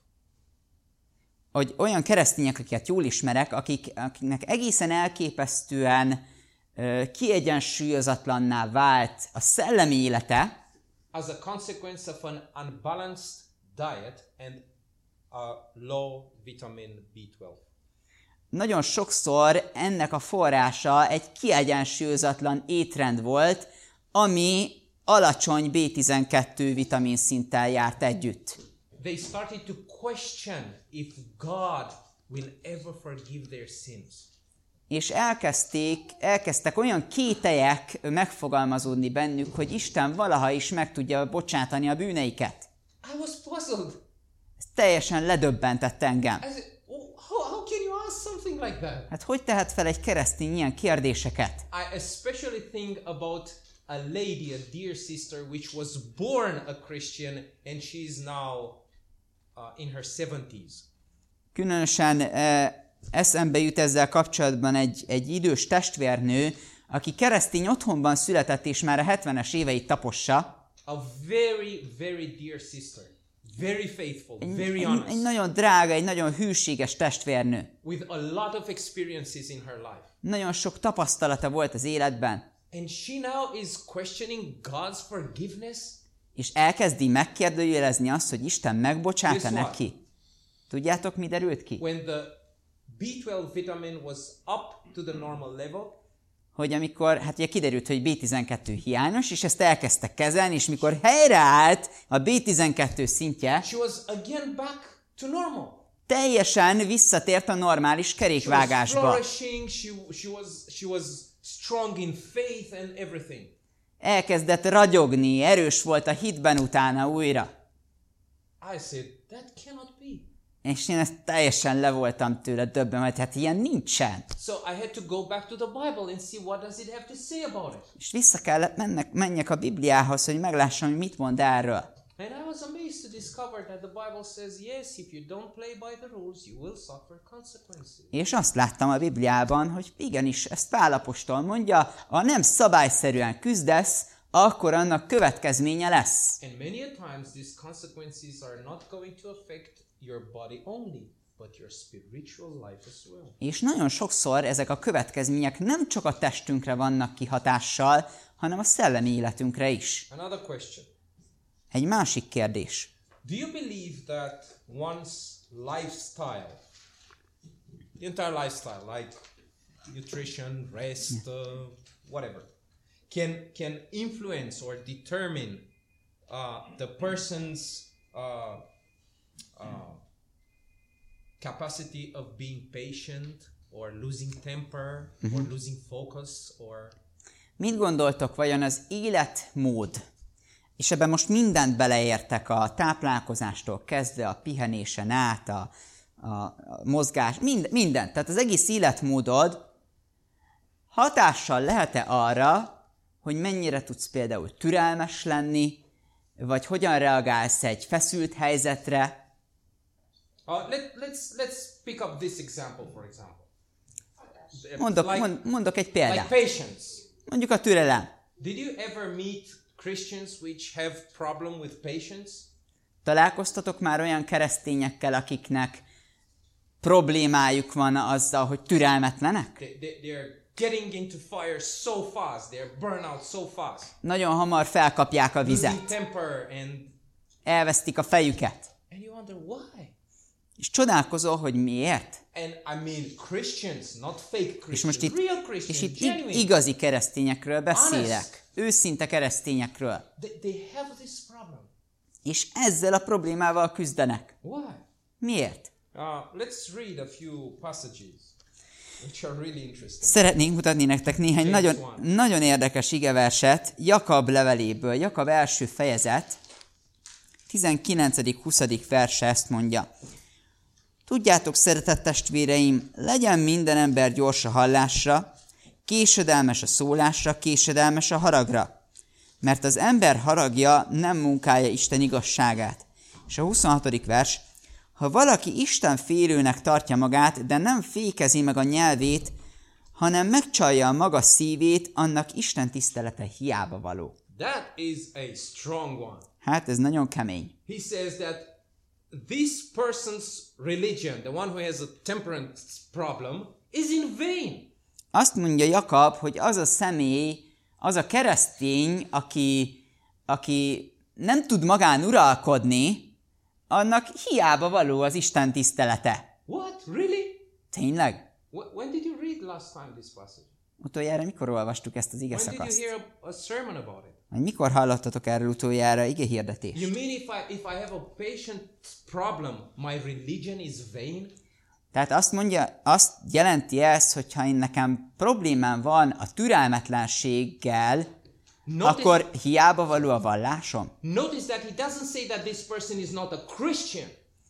hogy olyan keresztények, akiket jól ismerek, akik, akiknek egészen elképesztően ö, kiegyensúlyozatlanná vált a szellemi élete, as a consequence of an unbalanced diet and a low vitamin B twelve. nagyon sokszor ennek a forrása egy kiegyensúlyozatlan étrend volt, ami alacsony bé tizenkettő vitaminszinttel járt együtt. They started to question if God will ever forgive their sins. és elkezdték, elkezdtek olyan kételyek megfogalmazódni bennük, hogy Isten valaha is meg tudja bocsátani a bűneiket. I was puzzled. Ez teljesen ledöbbentett engem. I said, oh, how, how can you ask something like that? Hát hogy tehet fel egy keresztény ilyen kérdéseket? I especially think about a lady, a dear sister, which was born a Christian and she is now uh, in her seventies. Különösen eh, eszembe jut ezzel kapcsolatban egy, egy idős testvérnő, aki keresztény otthonban született, és már a hetvenes éveit tapossa. A very, very dear sister. Very faithful, Egy, very egy, honest. egy nagyon drága, egy nagyon hűséges testvérnő. With a lot of experiences in her life. Nagyon sok tapasztalata volt az életben. And she now is questioning God's forgiveness. És elkezdi megkérdőjelezni azt, hogy Isten megbocsát-e Guess what? neki. Tudjátok, mi derült ki? When the B twelve vitamin was up to the normal level, Hogy amikor, hát ugye kiderült, hogy bé tizenkettő hiányos, és ezt elkezdtek kezelni, és mikor helyreállt a bé tizenkettő szintje, she was again back to normal. teljesen visszatért a normális She was kerékvágásba. flourishing, she, she, was, she was strong in faith and everything. Elkezdett ragyogni, erős volt a hitben utána újra. I said, that cannot be. És én ezt teljesen le voltam tőle döbben, hogy hát ilyen nincsen. So I had to go back to the Bible and see what does it have to say about it. És vissza kellett mennek, menjek a Bibliához, hogy meglássam, hogy mit mond erről. And I was amazed to discover that the Bible says, yes, if you don't play by the rules, you will suffer consequences. És azt láttam a Bibliában, hogy igenis, ezt Pál apostol mondja, ha nem szabályszerűen küzdesz, akkor annak következménye lesz. And many a times these consequences are not going to affect your body only, but your spiritual life as well. És nagyon sokszor ezek a következmények nem csak a testünkre vannak kihatással, hanem a szellemi életünkre is. Another question. Egy másik kérdés. Do you believe that one's lifestyle, the entire lifestyle, like nutrition, rest, uh, whatever, can can influence or determine uh, the person's uh, uh, capacity of being patient or losing temper mm-hmm. or losing focus or... Mit gondoltok, vajon az életmód, és ebben most mindent beleértek, a táplálkozástól kezdve, a pihenésen át, a, a, a mozgás, mind, mindent. Tehát az egész életmódod hatással lehet-e arra, hogy mennyire tudsz például türelmes lenni, vagy hogyan reagálsz egy feszült helyzetre. Uh, let, let's, let's pick up this example, for example. Mondok, like, mond, mondok egy példát. like patience. Mondjuk a türelem. Did you ever meet Christians which have problem with patience? Találkoztatok már olyan keresztényekkel, akiknek problémájuk van azzal, hogy türelmetlenek? They, they, they're getting into fire so fast, they're burn out so fast. Nagyon hamar felkapják a Losing vizet. temper and Elvesztik a fejüket. and you wonder why. És csodálkozol, hogy miért? And I mean Christians, not fake Christians, És most itt, real és Christians, itt genuine. igazi keresztényekről beszélek. Honest. Őszinte keresztényekről. They, they have this problem. És ezzel a problémával küzdenek. Why? Miért? Uh, let's read a few passages which are really interesting. Szeretnénk mutatni nektek néhány James nagyon, one. nagyon érdekes igeverset Jakab leveléből. Jakab első fejezet, tizenkilencedik-huszadik verse ezt mondja. Tudjátok, szeretett testvéreim, legyen minden ember gyors a hallásra, késedelmes a szólásra, késedelmes a haragra. Mert az ember haragja nem munkálja Isten igazságát. És a huszonhatodik vers. Ha valaki Isten félőnek tartja magát, de nem fékezi meg a nyelvét, hanem megcsalja a maga szívét, annak Isten tisztelete hiába való. That is a strong one. Hát ez nagyon kemény. He says that this person's religion, the one who has a temperance problem, is in vain. Azt mondja Jakab, hogy az a személy, az a keresztény, aki, aki nem tud magán uralkodni, annak hiába való az Isten tisztelete. What? Really? Tényleg? Wh- When did you read last time this passage? Utoljára mikor olvastuk ezt az ige When did you szakaszt? hear a, a sermon about it? Vagy mikor hallottatok erről utoljára ige hirdetést? You mean if I if I have a patient problem, my religion is vain? Tehát azt mondja, azt jelenti ez, hogyha én nekem problémám van a türelmetlenséggel, Notice, akkor hiába való a vallásom? notice that he doesn't say that this person is not a Christian.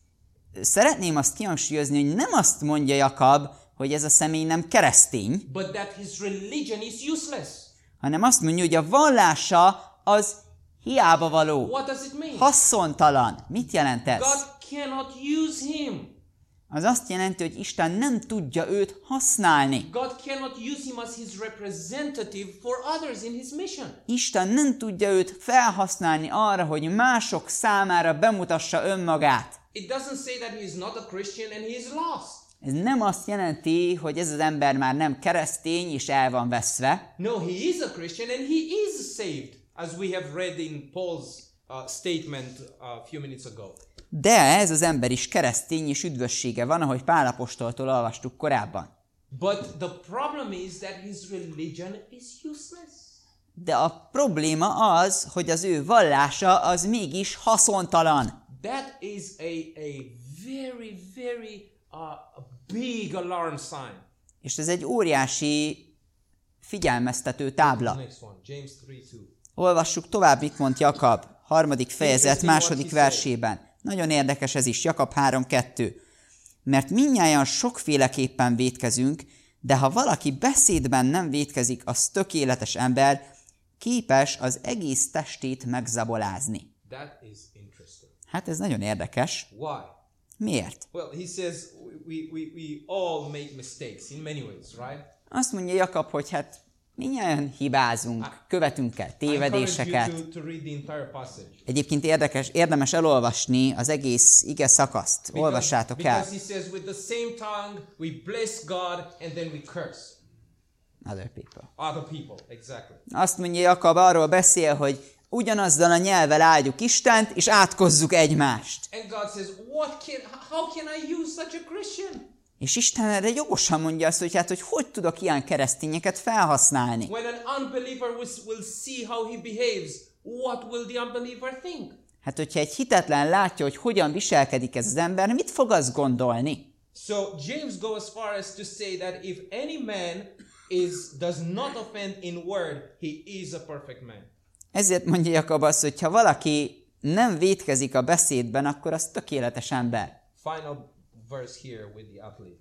Szeretném azt kihangsúlyozni, hogy nem azt mondja Jakab, hogy ez a személy nem keresztény, But that his religion is useless. hanem azt mondja, hogy a vallása az hiába való, What does it mean? haszontalan. Mit jelent ez? God cannot use him. Az azt jelenti, hogy Isten nem tudja őt használni. God cannot use him as his representative for others in his mission. Isten nem tudja őt felhasználni arra, hogy mások számára bemutassa önmagát. It doesn't say that he is not a Christian and he is lost. Ez nem azt jelenti, hogy ez az ember már nem keresztény és el van veszve. No, he is a Christian and he is saved, as we have read in Paul's uh, statement uh, a few minutes ago. De ez az ember is keresztény és üdvössége van, ahogy Pál apostoltól olvastuk korábban. But the problem is that his religion is useless. De a probléma az, hogy az ő vallása az mégis haszontalan. That is a, a very, very uh, a big alarm sign. És ez egy óriási figyelmeztető tábla. Next one, James three two. Olvassuk tovább, mit mond Jakab, harmadik fejezet, második versében. Nagyon érdekes ez is, Jakab három kettő. Mert mindnyájan sokféleképpen vétkezünk, de ha valaki beszédben nem vétkezik, az tökéletes ember, képes az egész testét megzabolázni. That is interesting. Hát ez nagyon érdekes. Why? Miért? Well, he says we, we, we all make mistakes in many ways, right? Azt mondja Jakab, hogy hát mindnyájan hibázunk, követünk el I encourage tévedéseket. you to, to read the entire passage. Egyébként érdekes, érdemes elolvasni az egész ige szakaszt. Because, Olvassátok el. because he says with the same tongue we bless God and then we curse Other people. other people. Exactly. Azt mondja Jakab, arról beszél, hogy ugyanazzal a nyelvvel áldjuk Istent, és átkozzuk egymást. And God says, what can, how can I use such a Christian? És Isten erre jogosan mondja azt, hogy hát, hogy hogy tudok ilyen keresztényeket felhasználni. When an unbeliever will, will see how he behaves, what will the unbeliever think? Hát, hogyha egy hitetlen látja, hogy hogyan viselkedik ez az ember, mit fog az gondolni? So James goes as far as to say that if any man is does not offend in word, he is a perfect man. Ezért mondja Jakab azt, hogy ha valaki nem vétkezik a beszédben, akkor az tökéletes ember. Final verse here with the athlete.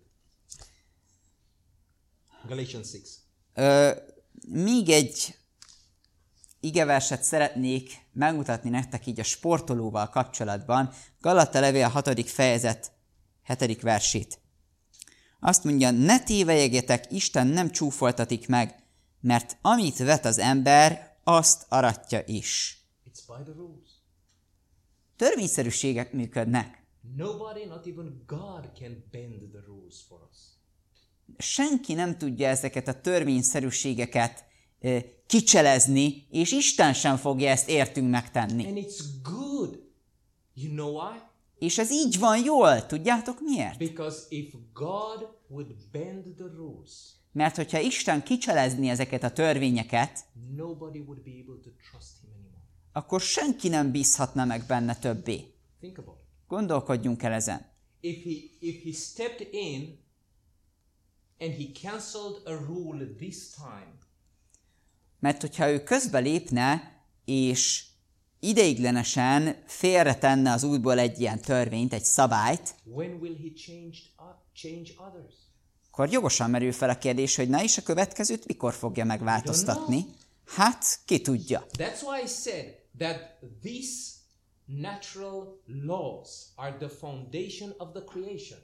Galatians six. Ö, még egy igeverset szeretnék megmutatni nektek így a sportolóval kapcsolatban. Galata levél hatodik fejezet hetedik versét. Azt mondja, ne tévejegjetek, Isten nem csúfoltatik meg, mert amit vet az ember, azt aratja is. It's by the rules. Törvényszerűségek működnek. Nobody, not even God, can bend the rules for us. Senki nem tudja ezeket a törvényszerűségeket ö, kicselezni, és Isten sem fogja ezt értünk megtenni. And it's good. You know why? És ez így van jól. Tudjátok miért? Because if God would bend the rules, Mert hogyha Isten kicselezni ezeket a törvényeket, nobody would be able to trust him anymore. akkor senki nem bízhatna meg benne többé. Think about it. Gondolkodjunk el ezen. If he if he stepped in and he cancelled a rule this time, Mert hogyha ő közbe lépne, és ideiglenesen félretenne az útból egy ilyen törvényt, egy szabályt, when will he change uh, change others? akkor jogosan merül fel a kérdés, hogy na és a következőt mikor fogja megváltoztatni? Hát, ki tudja. That's why I said that these natural laws are the foundation of the creation.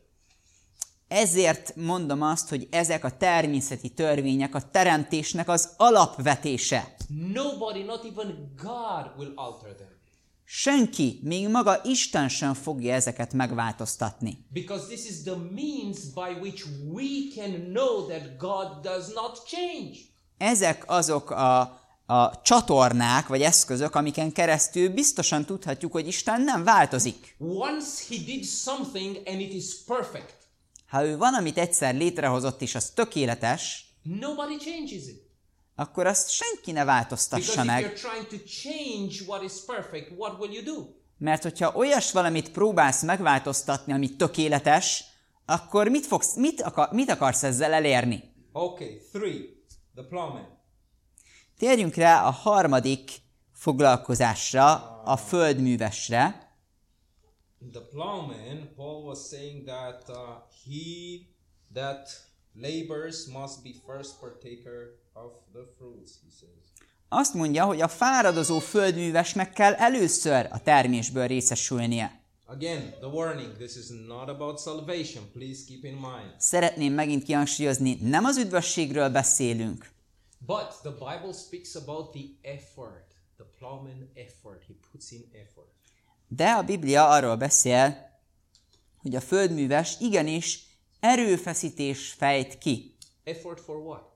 Ezért mondom azt, hogy ezek a természeti törvények a teremtésnek az alapvetése. Nobody, not even God, will alter them. Senki, még maga Isten sem fogja ezeket megváltoztatni. Because this is the means by which we can know that God does not change. Ezek azok a, a csatornák, vagy eszközök, amiken keresztül biztosan tudhatjuk, hogy Isten nem változik. Once he did something and it is perfect, Ha ő van, amit egyszer létrehozott, és az tökéletes, nobody changes it. akkor azt senki ne változtassa Because if meg. you're trying to change what is perfect, what will you do? Mert hogyha olyas valamit próbálsz megváltoztatni, ami tökéletes, akkor mit, fogsz, mit, akar, mit akarsz ezzel elérni? Okay, three. The plowman. Térjünk rá a harmadik foglalkozásra, a földművesre. The plowman, Paul was saying that uh, he that labors must be first partaker of the fruits, he says. Azt mondja, hogy a fáradozó földművesnek kell először a termésből részesülnie. Again, the warning, this is not about salvation, please keep in mind. Szeretném megint kihangsúlyozni, nem az üdvösségről beszélünk. But the Bible speaks about the effort, the plowman effort, he puts in effort. De a Biblia arról beszél, hogy a földműves igenis erőfeszítés fejt ki. Effort for what?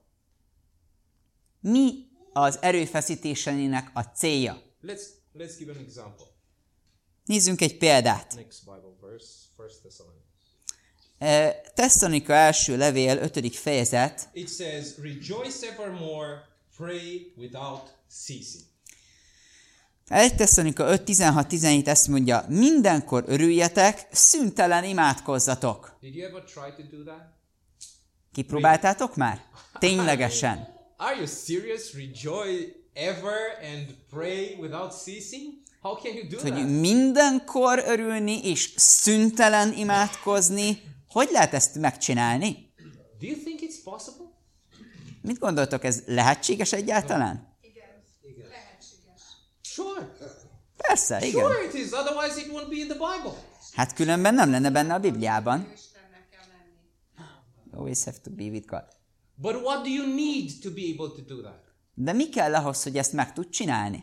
Mi az erőfeszítésének a célja? Let's let's give an example. Nézzünk egy példát. Next Bible verse, First Thessalonians. Tesszalonika első levél, ötödik fejezet. It says, rejoice evermore, pray without ceasing. egy Tesszalonika öt tizenhat tizenhét ezt mondja, mindenkor örüljetek, szüntelen imádkozzatok. Did you ever try to do that? Kipróbáltátok már? Ténylegesen. Are you serious? Rejoice ever and pray without ceasing? How can you do Hogy that? mindenkor örülni és szüntelen imádkozni, hogy lehet ezt megcsinálni? Do you think it's possible? Mit gondoltok, ez lehetséges egyáltalán? Igen, lehetséges. Sure. Persze, igen. Sure it is, otherwise it won't be in the Bible. Hát különben nem lenne benne a Bibliában. Istennek kell lenni. Always have to be with God. But what do you need to be able to do that? De mi kell ahhoz, hogy ezt meg tud csinálni?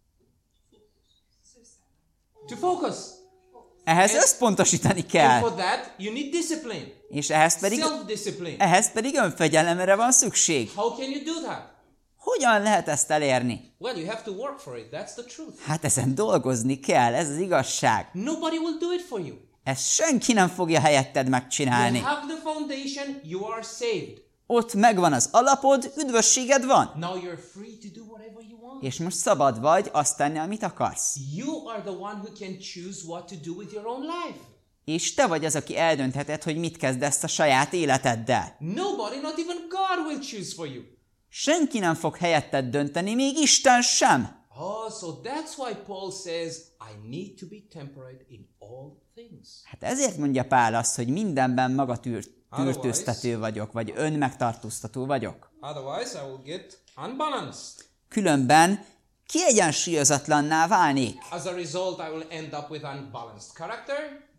To focus. Ehhez összpontosítani And kell. for that, you need discipline. És ehhez pedig, Self-discipline. ehhez pedig önfegyelemre van szükség. How can you do that? Hogyan lehet ezt elérni? Well, you have to work for it. That's the truth. Hát ezen dolgozni kell, ez az igazság. Nobody will do it for you. Ezt senki nem fogja helyetted You megcsinálni. have the foundation, you are saved. Ott megvan az alapod, üdvösséged van. Now you're free to do whatever you want. És most szabad vagy azt tenni, amit akarsz. You are the one who can choose what to do with your own life. És te vagy az, aki eldöntheted, hogy mit kezdesz a saját életeddel. Nobody, not even God, will choose for you. Senki nem fog helyetted dönteni, még Isten sem. Oh, so that's why Paul says, I need to be temperate in all things. Hát ezért mondja Pál azt, hogy mindenben magatűrtőztető vagyok, vagy önmegtartóztató vagyok. Otherwise, I will get unbalanced. Különben kiegyensúlyozatlanná válnék. As a result, I will end up with unbalanced character.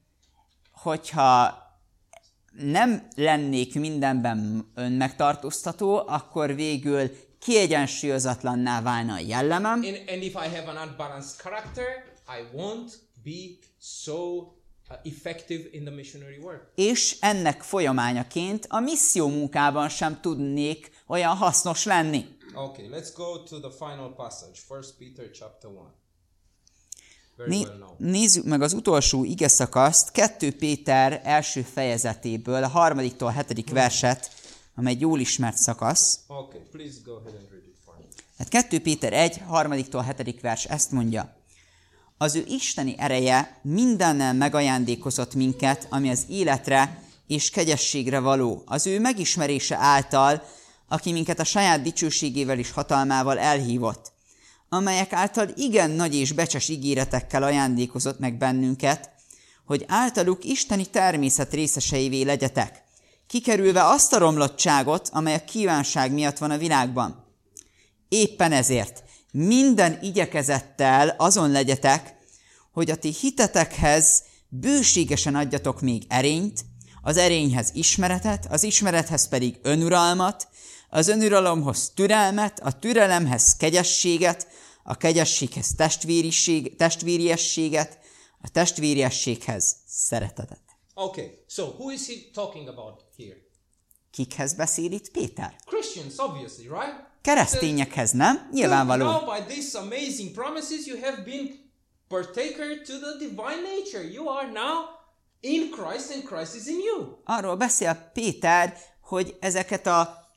Hogyha nem lennék mindenben önmegtartóztató, akkor végül kiegyensúlyozatlanná válna a jellemem, And, and if I have an unbalanced character, I won't be so uh, effective in the missionary work. és ennek folyamányaként a misszió munkában sem tudnék olyan hasznos lenni. Okay, let's go to the final passage, First Peter chapter one. Very Né- well known. nézzük meg az utolsó igeszakaszt, kettő Péter első fejezetéből, a harmadiktól hetedik verset, amely egy jól ismert szakasz. Okay, please go ahead and read it for me. Tehát kettő Péter egy, harmadiktól hetedik vers ezt mondja. Az ő isteni ereje mindennel megajándékozott minket, ami az életre és kegyességre való. Az ő megismerése által, aki minket a saját dicsőségével és hatalmával elhívott, amelyek által igen nagy és becses ígéretekkel ajándékozott meg bennünket, hogy általuk isteni természet részeseivé legyetek, kikerülve azt a romlottságot, amely a kívánság miatt van a világban. Éppen ezért minden igyekezettel azon legyetek, hogy a ti hitetekhez bőségesen adjatok még erényt, az erényhez ismeretet, az ismerethez pedig önuralmat, az önuralomhoz türelmet, a türelemhez kegyességet, a kegyességhez testvériség, testvériességet, a testvériességhez szeretetet. Okay, so who is he talking about here? Kikhez beszél itt Péter? Christians, obviously, right? Keresztényekhez, nem? Look, Nyilvánvaló. now by these amazing promises you have been partaker to the divine nature. You are now in Christ and Christ is in you. Arról beszél Péter, hogy ezeket a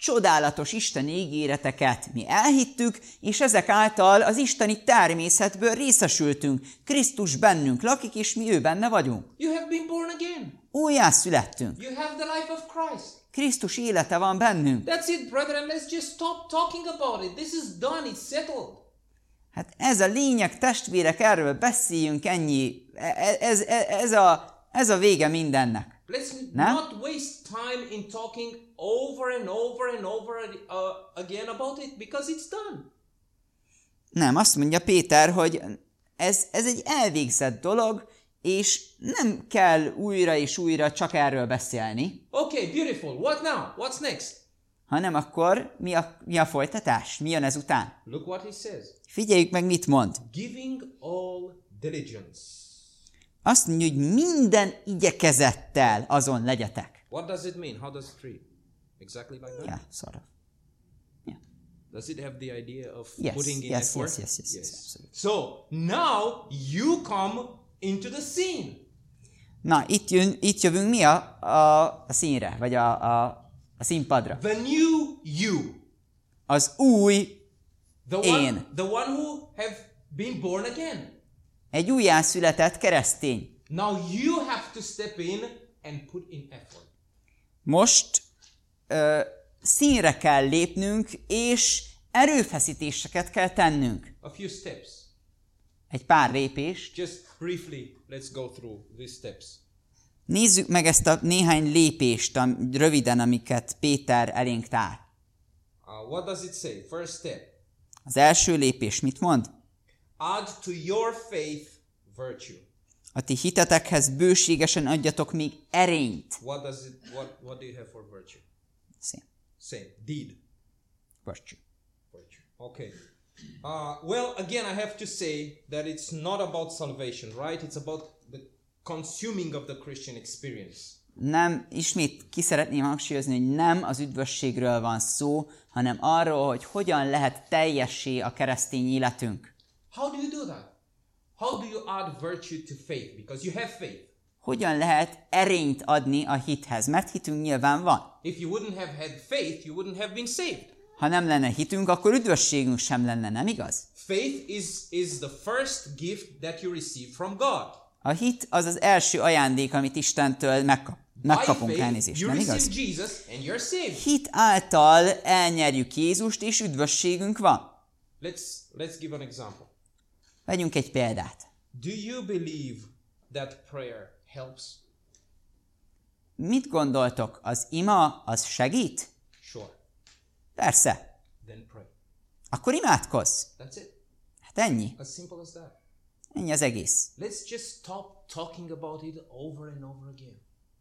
csodálatos Isten ígéreteket mi elhittük, és ezek által az isteni természetből részesültünk. Krisztus bennünk lakik, és mi ő benne vagyunk. You have been born again. Újjászülettünk. You have the life of Christ. Krisztus élete van bennünk. That's it, brethren. Let's just stop talking about it. This is done. It's settled. Hát ez a lényeg, testvérek, erről beszéljünk, ennyi. Ez, ez, ez, a, ez a vége mindennek. Let's Nem? not waste time in talking over and over and over uh, again about it, because it's done. Nem, azt mondja Péter, hogy ez, ez egy elvégzett dolog, és nem kell újra és újra csak erről beszélni, Okay, beautiful. What now? What's next? hanem akkor mi a, mi a folytatás? Mi jön ezután? Look what he says. Figyeljük meg, mit mond. Giving all diligence. Azt mondja, hogy minden igyekezettel azon legyetek. What does it mean? How does it read? Exactly like that? Yeah, sort of. Does it have the idea of Yes, putting in yes, effort? yes, yes, yes, yes, absolutely. So now you come into the scene. Na, itt, jön, itt jövünk mi a, a, a színre, vagy a, a, a színpadra. The new you. Az új The one, Én. the one who have been born again. Egy újjászületett keresztény. Now you have to step in and put in effort. Most ö, színre kell lépnünk, és erőfeszítéseket kell tennünk. A few steps. Egy pár lépést. Just briefly, let's go through these steps. Nézzük meg ezt a néhány lépést, am, röviden, amiket Péter elénk tár. Uh, what does it say? First step. Az első lépés mit mond? Add to your faith virtue. A ti hitetekhez bőségesen adjatok még erényt. What does it? What What do you have for virtue? Szép. Same. Deed. Virtue. Virtue. Okay. Uh, well, again, I have to say that it's not about salvation, right? It's about the consuming of the Christian experience. Nem, ismét ki szeretném hangsúlyozni, hogy nem az üdvösségről van szó, hanem arról, hogy hogyan lehet teljessé a keresztény életünk. How do you do that? How do you add virtue to faith? Because you have faith. Hogyan lehet erényt adni a hithez, mert hitünk nyilván van. If you wouldn't have had faith, you wouldn't have been saved. Ha nem lenne hitünk, akkor üdvösségünk sem lenne, nem igaz? Faith is, is the first gift that you receive from God. A hit az az első ajándék, amit Istentől megkap, By megkapunk, faith, elnézést, you nem igaz? receive Jesus and you're saved. Hit által elnyerjük Jézust, és üdvösségünk van. Let's, let's give an example. Vegyünk egy példát. Do you believe that prayer helps? Mit gondoltok? Az ima, az segít? Sure. Persze. Then pray. Akkor imádkozz. That's it. Hát ennyi. As simple as that. Ennyi az egész. Let's just stop talking about it over and over again.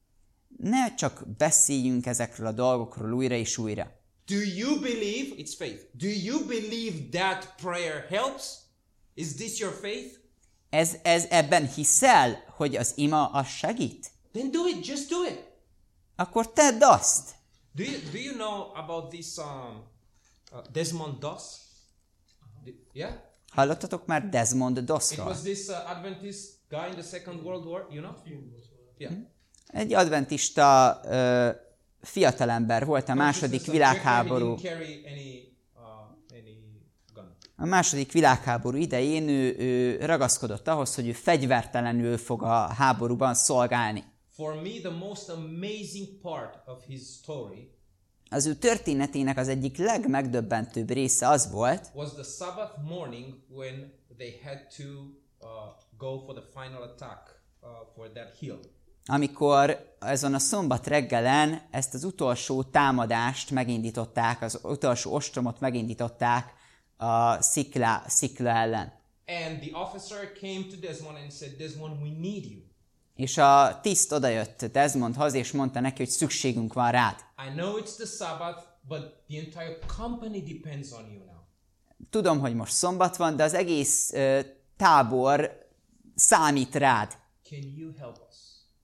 Ne csak beszéljünk ezekről a dolgokról újra és újra. Do you believe, it's faith, do you believe that prayer helps? Is this your faith? Ez, ez ebben hiszel, hogy az ima az segít? Then do it, just do it. Akkor tedd azt. Do you, do you know about this um, uh, Desmond Doss? The- yeah? Hallottatok már Desmond It Dossról? was this uh, Adventist guy in the Second World War, you know? Yeah. Egy adventista ö, fiatalember volt a második Just a világháború. Jack, he didn't carry any, uh, any gun. A második világháború idején ő, ő ragaszkodott ahhoz, hogy ő fegyvertelenül fog a háborúban szolgálni. For me, the most amazing part of his story Az ő történetének az egyik legmegdöbbentőbb része az volt, was the Sabbath morning when they had to uh, go for the final attack uh, for that hill. amikor ezen a szombat reggelen ezt az utolsó támadást megindították, az utolsó ostromot megindították a szikla, szikla ellen. And the officer came to Desmond and said, Desmond, we need you. És a tiszt odajött Desmondhoz, és mondta neki, hogy szükségünk van rád. I know it's the Sabbath, but the entire company depends on you now. Tudom, hogy most szombat van, de az egész uh, tábor számít rád. Can you help us?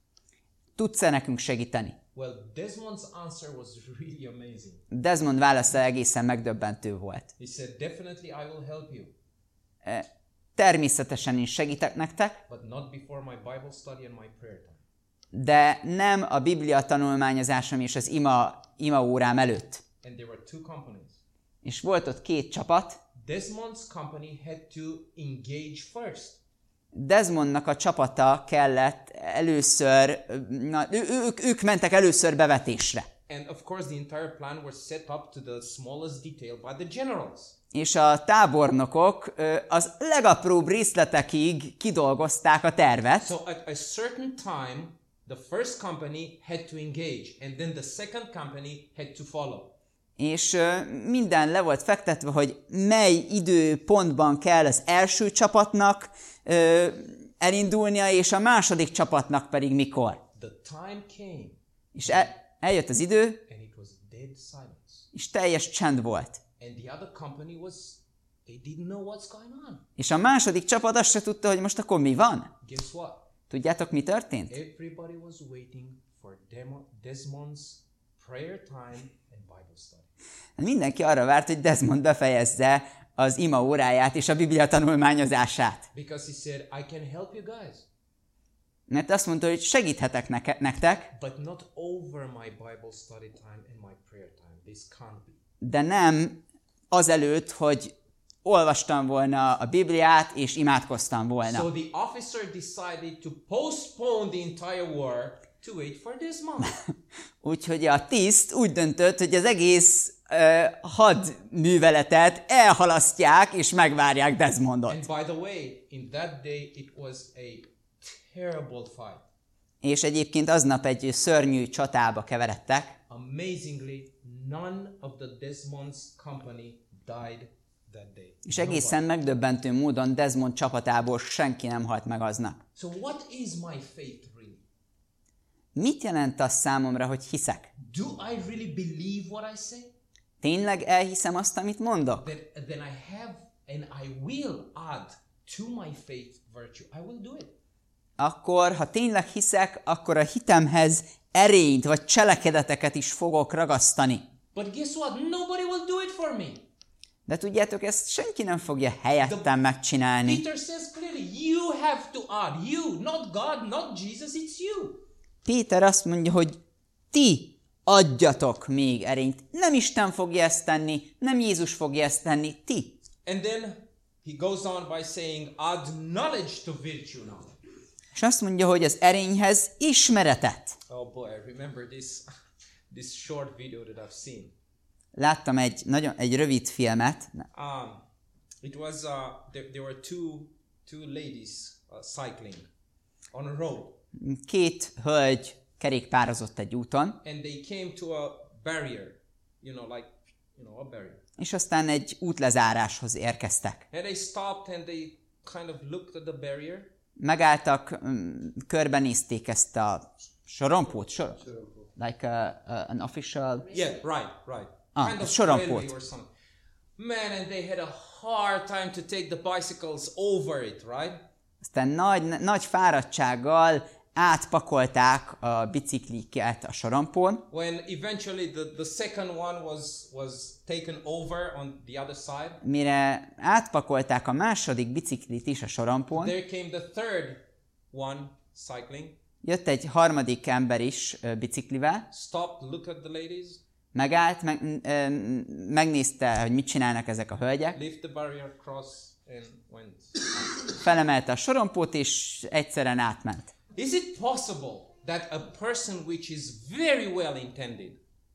Tudsz-e nekünk segíteni? Well, Desmond's answer was really amazing. Desmond válasza egészen megdöbbentő volt. He said, definitely I will help you, Természetesen én segítek nektek, but not before my Bible study and my prayer time. de nem a Biblia tanulmányozásom és az ima, ima órám előtt. and there were two companies. És volt ott két csapat. Desmond's company had to engage first. Desmondnak a csapata kellett először, na, ő, ők, ők mentek először bevetésre. And of course the entire plan was set up to the smallest detail by the generals. És a tábornokok az legapróbb részletekig kidolgozták a tervet. So at a certain time, the first company had to engage, and then the second company had to follow. És minden le volt fektetve, hogy mely időpontban kell az első csapatnak elindulnia, és a második csapatnak pedig mikor. The time came, És el, eljött az idő, and it was dead silence. és teljes csend volt. And the other company was, they didn't know what's going on. És a második csapat azt se tudta, hogy most akkor mi van. Guess what? Tudjátok, mi történt? Everybody was waiting for Demo- Desmond's prayer time and Bible study. Mindenki arra várt, hogy Desmond befejezze az ima óráját és a Biblia tanulmányozását. Because he said, I can help you guys, Mert azt mondta, hogy segíthetek neke- nektek, but not over my Bible study time and my prayer time. This can't be. de nem azelőtt, hogy olvastam volna a Bibliát és imádkoztam volna. So the officer decided to postpone the entire war to wait for Desmond. Úgyhogy a tiszt úgy döntött, hogy az egész uh, hadműveletet elhalasztják és megvárják Desmondot. And by the way, in that day it was a terrible fight. És egyébként aznap egy szörnyű csatába keveredtek, Amazingly, none of the Desmond's company died that day. és egészen megdöbbentő módon Desmond csapatából senki nem halt meg aznap. So what is my faith really? Mit jelent az számomra, hogy hiszek? Do I really believe what I say? Tényleg elhiszem azt, amit mondok? That then I have and I will add to my faith virtue. I will do it. Akkor, ha tényleg hiszek, akkor a hitemhez erényt vagy cselekedeteket is fogok ragasztani. But guess what? Nobody will do it for me. De tudjátok, ezt senki nem fogja helyettem megcsinálni. Peter says clearly, you have to add. You, not God, not Jesus, it's you. Péter azt mondja, hogy ti adjatok még erényt. Nem Isten fogja ezt tenni, nem Jézus fogja ezt tenni, ti. And then he goes on by saying, add knowledge to virtue now. És azt mondja, hogy az erényhez ismeretet. Oh boy, I remember this, this short video that I've seen. Láttam egy, nagyon, egy rövid filmet. Um, it was, uh, there, there were two, two ladies uh, cycling on a road. Két hölgy kerékpározott egy úton, And they came to a barrier, you know, like, you know, a barrier. és aztán egy útlezáráshoz érkeztek. And they stopped and they kind of looked at the barrier. Megálltak, mm, körbenézték ezt a sorompót, sor, like a, a, an official... Yeah, right, right. Ah, kind of sorompót. railway or something. Man, and they had a hard time to take the bicycles over it, right? Aztán nagy, nagy fáradtsággal átpakolták a bicikliket a sorompón, When eventually the, the second one was, was taken over on the other side, mire átpakolták a második biciklit is a sorompón, there came the third one cycling, jött egy harmadik ember is ö, biciklivel, stopped, looked at the ladies, megállt, meg, ö, megnézte, hogy mit csinálnak ezek a hölgyek, left the barrier across and went. felemelte a sorompót, és egyszerűen átment. Is it possible that a person which is very well intended,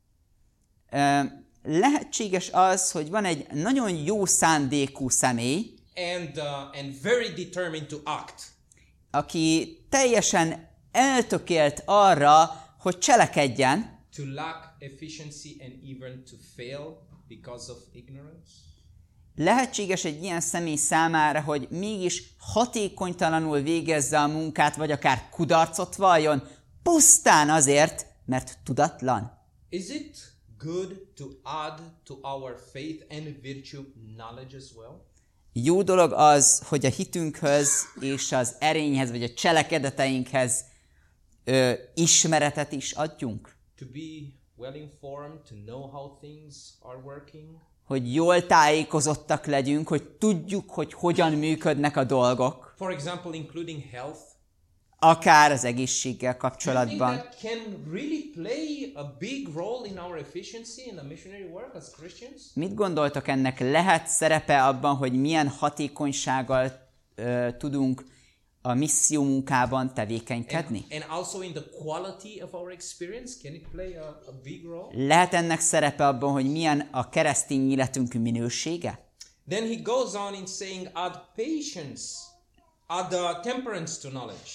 Ö, lehetséges az, hogy van egy nagyon jó szándékú személy, and uh, and very determined to act, aki teljesen eltökélt arra, hogy cselekedjen, to lack efficiency and even to fail because of ignorance? lehetséges egy ilyen személy számára, hogy mégis hatékonytalanul végezze a munkát, vagy akár kudarcot valljon, pusztán azért, mert tudatlan. Is it good to add to our faith and virtue knowledge as well? Jó dolog az, hogy a hitünkhöz és az erényhez, vagy a cselekedeteinkhez ö, ismeretet is adjunk. To be well informed, to know how things are working? Hogy jól tájékozottak legyünk, hogy tudjuk, hogy hogyan működnek a dolgok. For example, including health. akár az egészséggel Do you think kapcsolatban. that can really play a big role in our efficiency in the missionary work as Christians? Mit gondoltok, ennek lehet szerepe abban, hogy milyen hatékonysággal ö, tudunk a misszió munkában tevékenykedni? And, and also in the quality of our experience, can it play a, a big role? Lehet ennek szerepe abban, hogy milyen a keresztény életünk minősége? Then he goes on in saying, add patience, add uh, temperance to knowledge.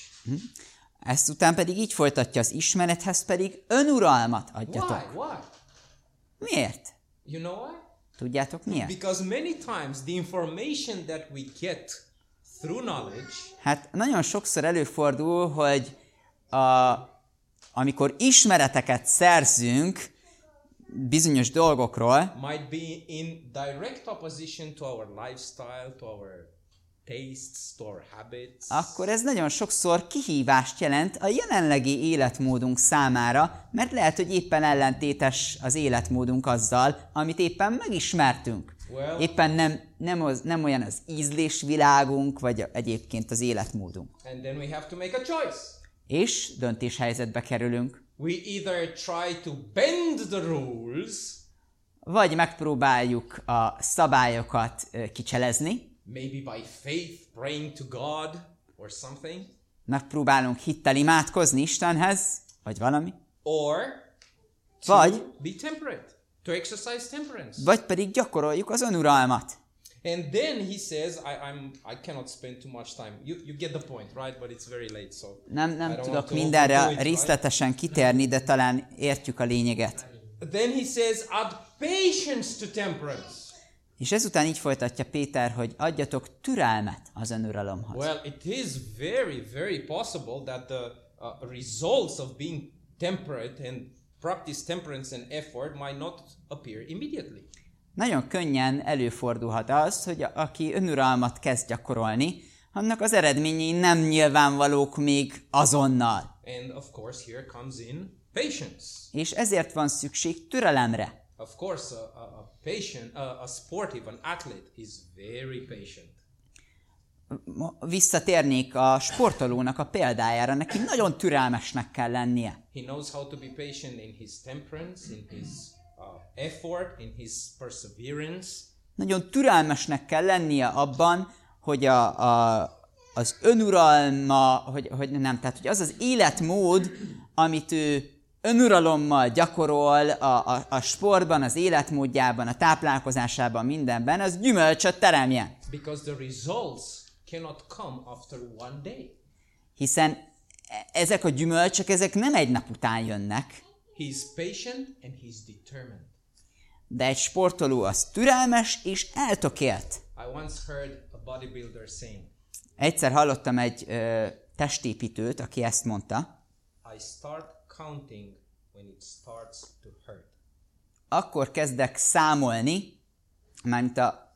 Ezt után pedig így folytatja, az ismerethez pedig önuralmat Why? adjatok. Why? Miért? You know why? Tudjátok miért? Because many times the information that we get through knowledge Hát nagyon sokszor előfordul, hogy a, amikor ismereteket szerzünk bizonyos dolgokról, might be in direct opposition to our lifestyle, to our tastes, to our habits. akkor ez nagyon sokszor kihívást jelent a jelenlegi életmódunk számára, mert lehet, hogy éppen ellentétes az életmódunk azzal, amit éppen megismertünk. Well- Éppen nem, nem, az, nem olyan az ízlésvilágunk, vagy egyébként az életmódunk. And then we have to make a choice. És döntéshelyzetbe kerülünk. We either try to bend the rules, Vagy megpróbáljuk a szabályokat ö, kicselezni, maybe by faith, praying to God or something, megpróbálunk hittel imádkozni Istenhez, vagy valami, or to Vagy- be temperate, to exercise temperance. vagy pedig gyakoroljuk az önuralmat. And then he says, I, I'm, I cannot spend too much time. You, you get the point, right? But it's very late, so Nem, I nem don't want tudok to mindenre overdo it, right? részletesen kitérni, de talán értjük a lényeget. Then he says, add patience to temperance. És ezután így folytatja Péter, hogy adjatok türelmet az önuralomhoz. Well, it is very, very possible that the uh, results of being temperate and practice temperance and effort might not appear immediately. Nagyon könnyen előfordulhat az, hogy a, aki önuralmat kezd gyakorolni, annak az eredményei nem nyilvánvalók még azonnal. And of course, here comes in patience. És ezért van szükség türelemre. Of course, a, a, a patient, a, a sportive, an athlete is very patient. Visszatérnék a sportolónak a példájára, neki nagyon türelmesnek kell lennie. He knows how to be patient in his temperance, in his uh, effort, in his perseverance. Nagyon türelmesnek kell lennie abban, hogy a, a, az önuralma, hogy, hogy nem, tehát hogy az az életmód, amit ő önuralommal gyakorol a, a, a sportban, az életmódjában, a táplálkozásában, mindenben, az gyümölcsöt teremjen. Because the results cannot come after one day. Hiszen ezek a gyümölcsök, ezek nem egy nap után jönnek, He's patient and he's determined. de egy sportoló az türelmes és eltökélt. I once heard a bodybuilder saying, Egyszer hallottam egy ö, testépítőt, aki ezt mondta, I start counting when it starts to hurt. akkor kezdek számolni, mármint a,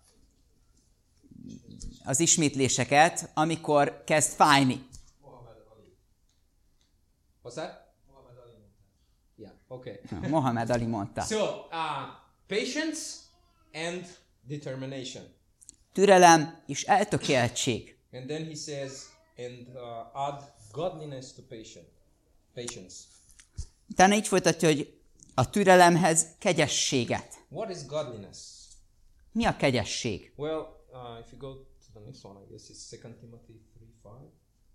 az ismétléseket, amikor kezd fájni. What's that? Yeah, okay. Mohamed Ali mondta. So, uh, patience and determination. Türelem és eltökéltség. And then he says, and uh, add godliness to patient, patience. Utána így folytatja, hogy a türelemhez kegyességet. What is godliness? Mi a kegyesség? Well, uh, if you go to the next one, I guess it's Second Timothy three five.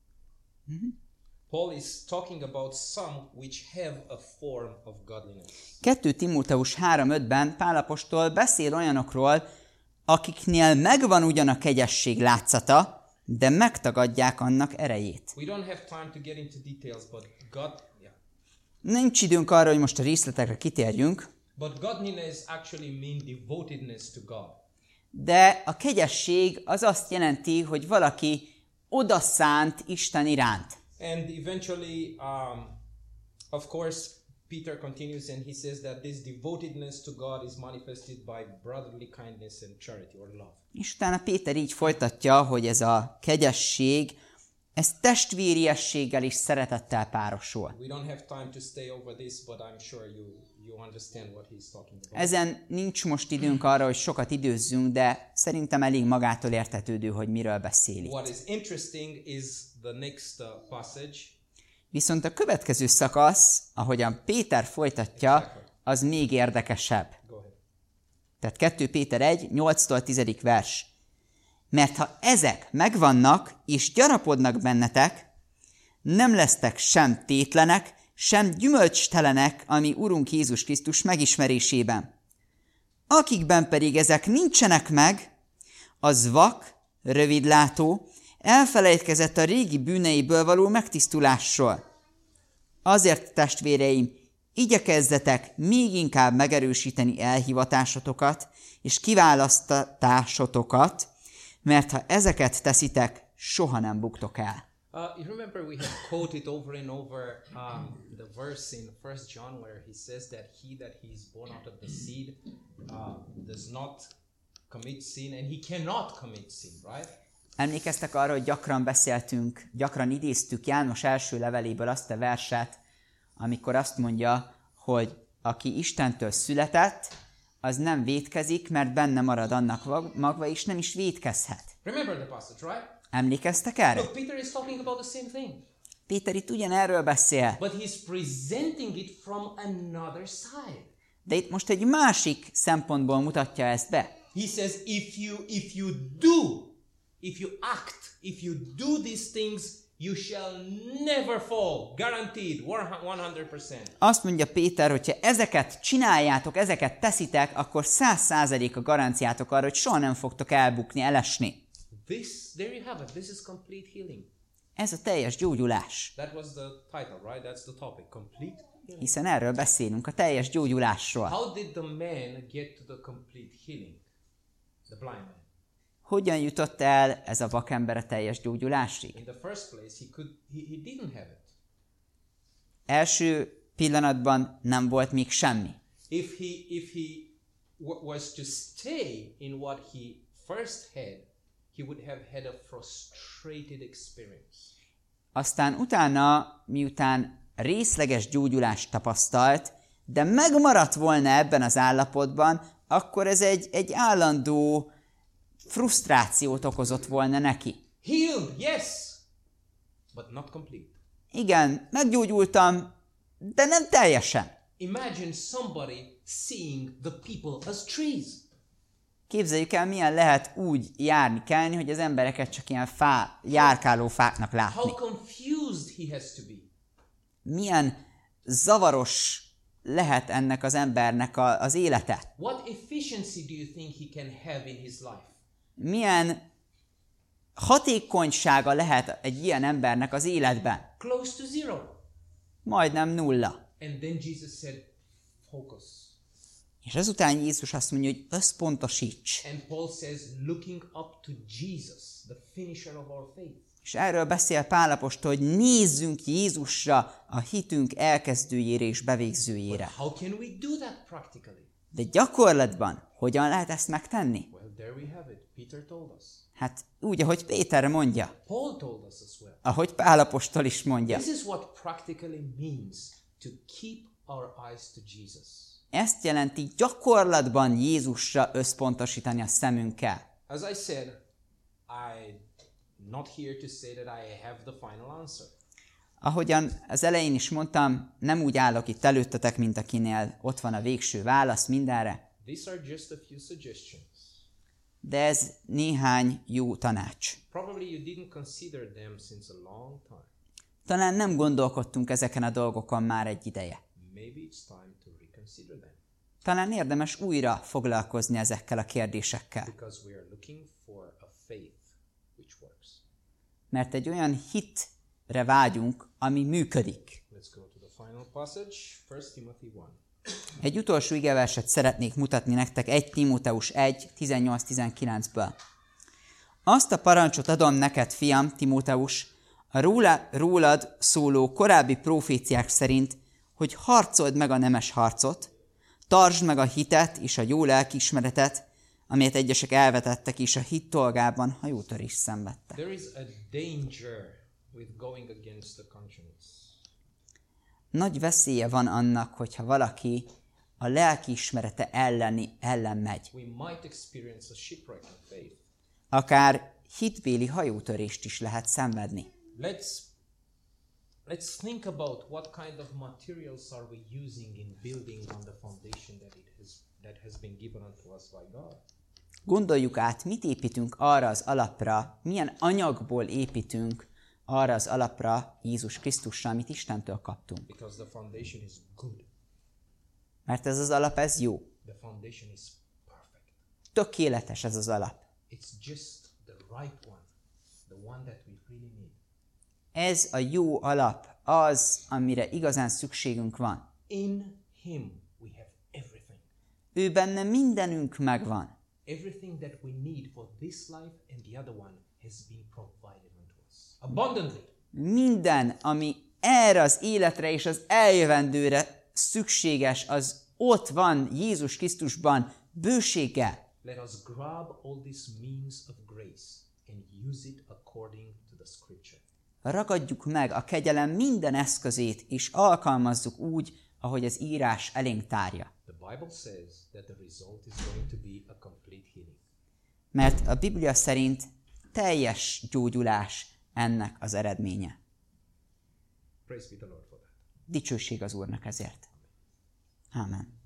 Paul is talking about some which have a form of godliness. kettő Timóteus három ötben Pál apostol beszél olyanokról, akiknél megvan ugyan a kegyesség látszata, de megtagadják annak erejét. We don't have time to get into details, but God, yeah. Nincs időnk arra, hogy most a részletekre kitérjünk, But godliness actually means devotedness to God. de a kegyesség az azt jelenti, hogy valaki odaszánt Isten iránt. And eventually, um, of course, Peter continues and he says that this devotedness to God is manifested by brotherly kindness and charity or love. És utána Péter így folytatja, hogy ez a kegyesség, ez testvériességgel és szeretettel párosul. We don't have time to stay over this, but I'm sure you you understand what he's talking about. Ezen nincs most időnk arra, hogy sokat időzzünk, de szerintem elég magától értetődő, hogy miről beszélik. What is interesting is the next uh, passage. Viszont a következő szakasz, ahogyan Péter folytatja, az még érdekesebb. Go ahead. Tehát kettő Péter egy, nyolctól tizedik vers. Mert ha ezek megvannak és gyarapodnak bennetek, nem lesztek sem tétlenek, sem gyümölcstelenek, ami Urunk Jézus Krisztus megismerésében. Akikben pedig ezek nincsenek meg, az vak, rövidlátó, elfelejtkezett a régi bűneiből való megtisztulásról. Azért, testvéreim, igyekezzetek még inkább megerősíteni elhivatásotokat és kiválasztásotokat, mert ha ezeket teszitek, soha nem buktok el. Uh, you remember we have quoted over and over um, the verse in First John where he says that he that he is born out of the seed uh, does not commit sin and he cannot commit sin, right? Emlékeztek arra, hogy gyakran beszéltünk, gyakran idéztük János első leveléből azt a verset, amikor azt mondja, hogy aki Istentől született, az nem vétkezik, mert benne marad annak magva, és nem is vétkezhet. Remember the passage, right? Emlékeztek erre? Look, Peter is talking about the same thing. Péter itt ugyanerről beszél, But he's presenting it from another side. de itt most egy másik szempontból mutatja ezt be. He says if you if you do, if you act, if you do these things, you shall never fall. Guaranteed, one hundred percent. Azt mondja Péter, hogyha ezeket csináljátok, ezeket teszitek, akkor száz százalék a garanciátok arra, hogy soha nem fogtok elbukni, elesni. This, there you have it. This is complete healing. Ez a teljes gyógyulás. That was the title, right? That's the topic. Complete healing. Hiszen erről beszélünk, a teljes gyógyulásról. How did the man get to the complete healing? The blind man. Hogyan jutott el ez a vakember a teljes gyógyulásig? In the first place, he could he, he didn't have it. Első pillanatban nem volt még semmi. If he if he w- was to stay in what he first had, he would have had a frustrated experience. Aztán utána, miután részleges gyógyulást tapasztalt, de megmaradt volna ebben az állapotban, akkor ez egy, egy állandó frusztrációt okozott volna neki. Healed, yes, but not complete. Igen, meggyógyultam, de nem teljesen. Imagine somebody seeing the people as trees. Képzeljük el, milyen lehet úgy járni, kelni, hogy az embereket csak ilyen fá, járkáló fáknak látni. How confused he has to be. Milyen zavaros lehet ennek az embernek a, az élete. What efficiency do you think he can have in his life? Milyen hatékonysága lehet egy ilyen embernek az életben. Close to zero. Majdnem nulla. And then Jesus said, focus. És ezután Jézus azt mondja, hogy összpontosíts. And Paul says, looking up to Jesus, the finisher of our faith. És erről beszél Pál apostol, hogy nézzünk Jézusra, a hitünk elkezdőjére és bevégzőjére. How can we do that practically? De gyakorlatban hogyan lehet ezt megtenni? Well, there we have it. Peter told us. Hát úgy, ahogy Péter mondja, Paul told us as well. ahogy Pál apostol is mondja. This is what practically means to keep our eyes to Jesus. Ezt jelenti gyakorlatban Jézusra összpontosítani a szemünkkel. As I said, I'm not here to say that I have the final answer. Ahogyan az elején is mondtam, nem úgy állok itt előttetek, mint akinél ott van a végső válasz mindenre, These are just a few suggestions. de ez néhány jó tanács. Probably you didn't consider them since a long time. Talán nem gondolkodtunk ezeken a dolgokon már egy ideje. Maybe it's time to reconsider them. Talán érdemes újra foglalkozni ezekkel a kérdésekkel, Because we are looking for a faith which works. mert egy olyan hitre vágyunk, ami működik. Let's go to the final passage, First Timothy one. Egy utolsó igeverset szeretnék mutatni nektek egy Timóteus egy, tizennyolc tizenkilencből. Azt a parancsot adom neked, fiam, Timóteus, a róla, rólad szóló korábbi proféciák szerint, hogy harcold meg a nemes harcot, tartsd meg a hitet és a jó lelkiismeretet, amelyet egyesek elvetettek, és a hit dolgában hajótörést szenvedtek. There is a danger with going against the conscience. Nagy veszélye van annak, hogyha valaki a lelkiismerete elleni, ellen megy. We might experience a shipwreck in faith. Akár hitbéli hajótörést is lehet szenvedni. Let's let's think about what kind of materials are we using in building on the foundation that it has that has been given unto us by God. Gondoljuk át, mit építünk arra az alapra, milyen anyagból építünk arra az alapra Jézus Krisztussal, amit Istentől kaptunk. Because the foundation is good. Mert ez az alap, ez jó. The foundation is perfect. Tökéletes ez az alap. It's just the right one. The one that we really need. Ez a jó alap, az, amire igazán szükségünk van. In him we have everything. Ő benne mindenünk megvan. Everything that we need for this life and the other one has been provided unto us. Abundantly. Minden, ami erre az életre és az eljövendőre szükséges, az ott van Jézus Krisztusban bőséggel. Let us grab all these means of grace and use it according to the scripture. Ragadjuk meg a kegyelem minden eszközét, és alkalmazzuk úgy, ahogy az írás elénk tárja. The Bible says that the result is going to be a complete healing. Mert a Biblia szerint teljes gyógyulás ennek az eredménye. Praise be the Lord for that. Dicsőség az Úrnak ezért. Ámen.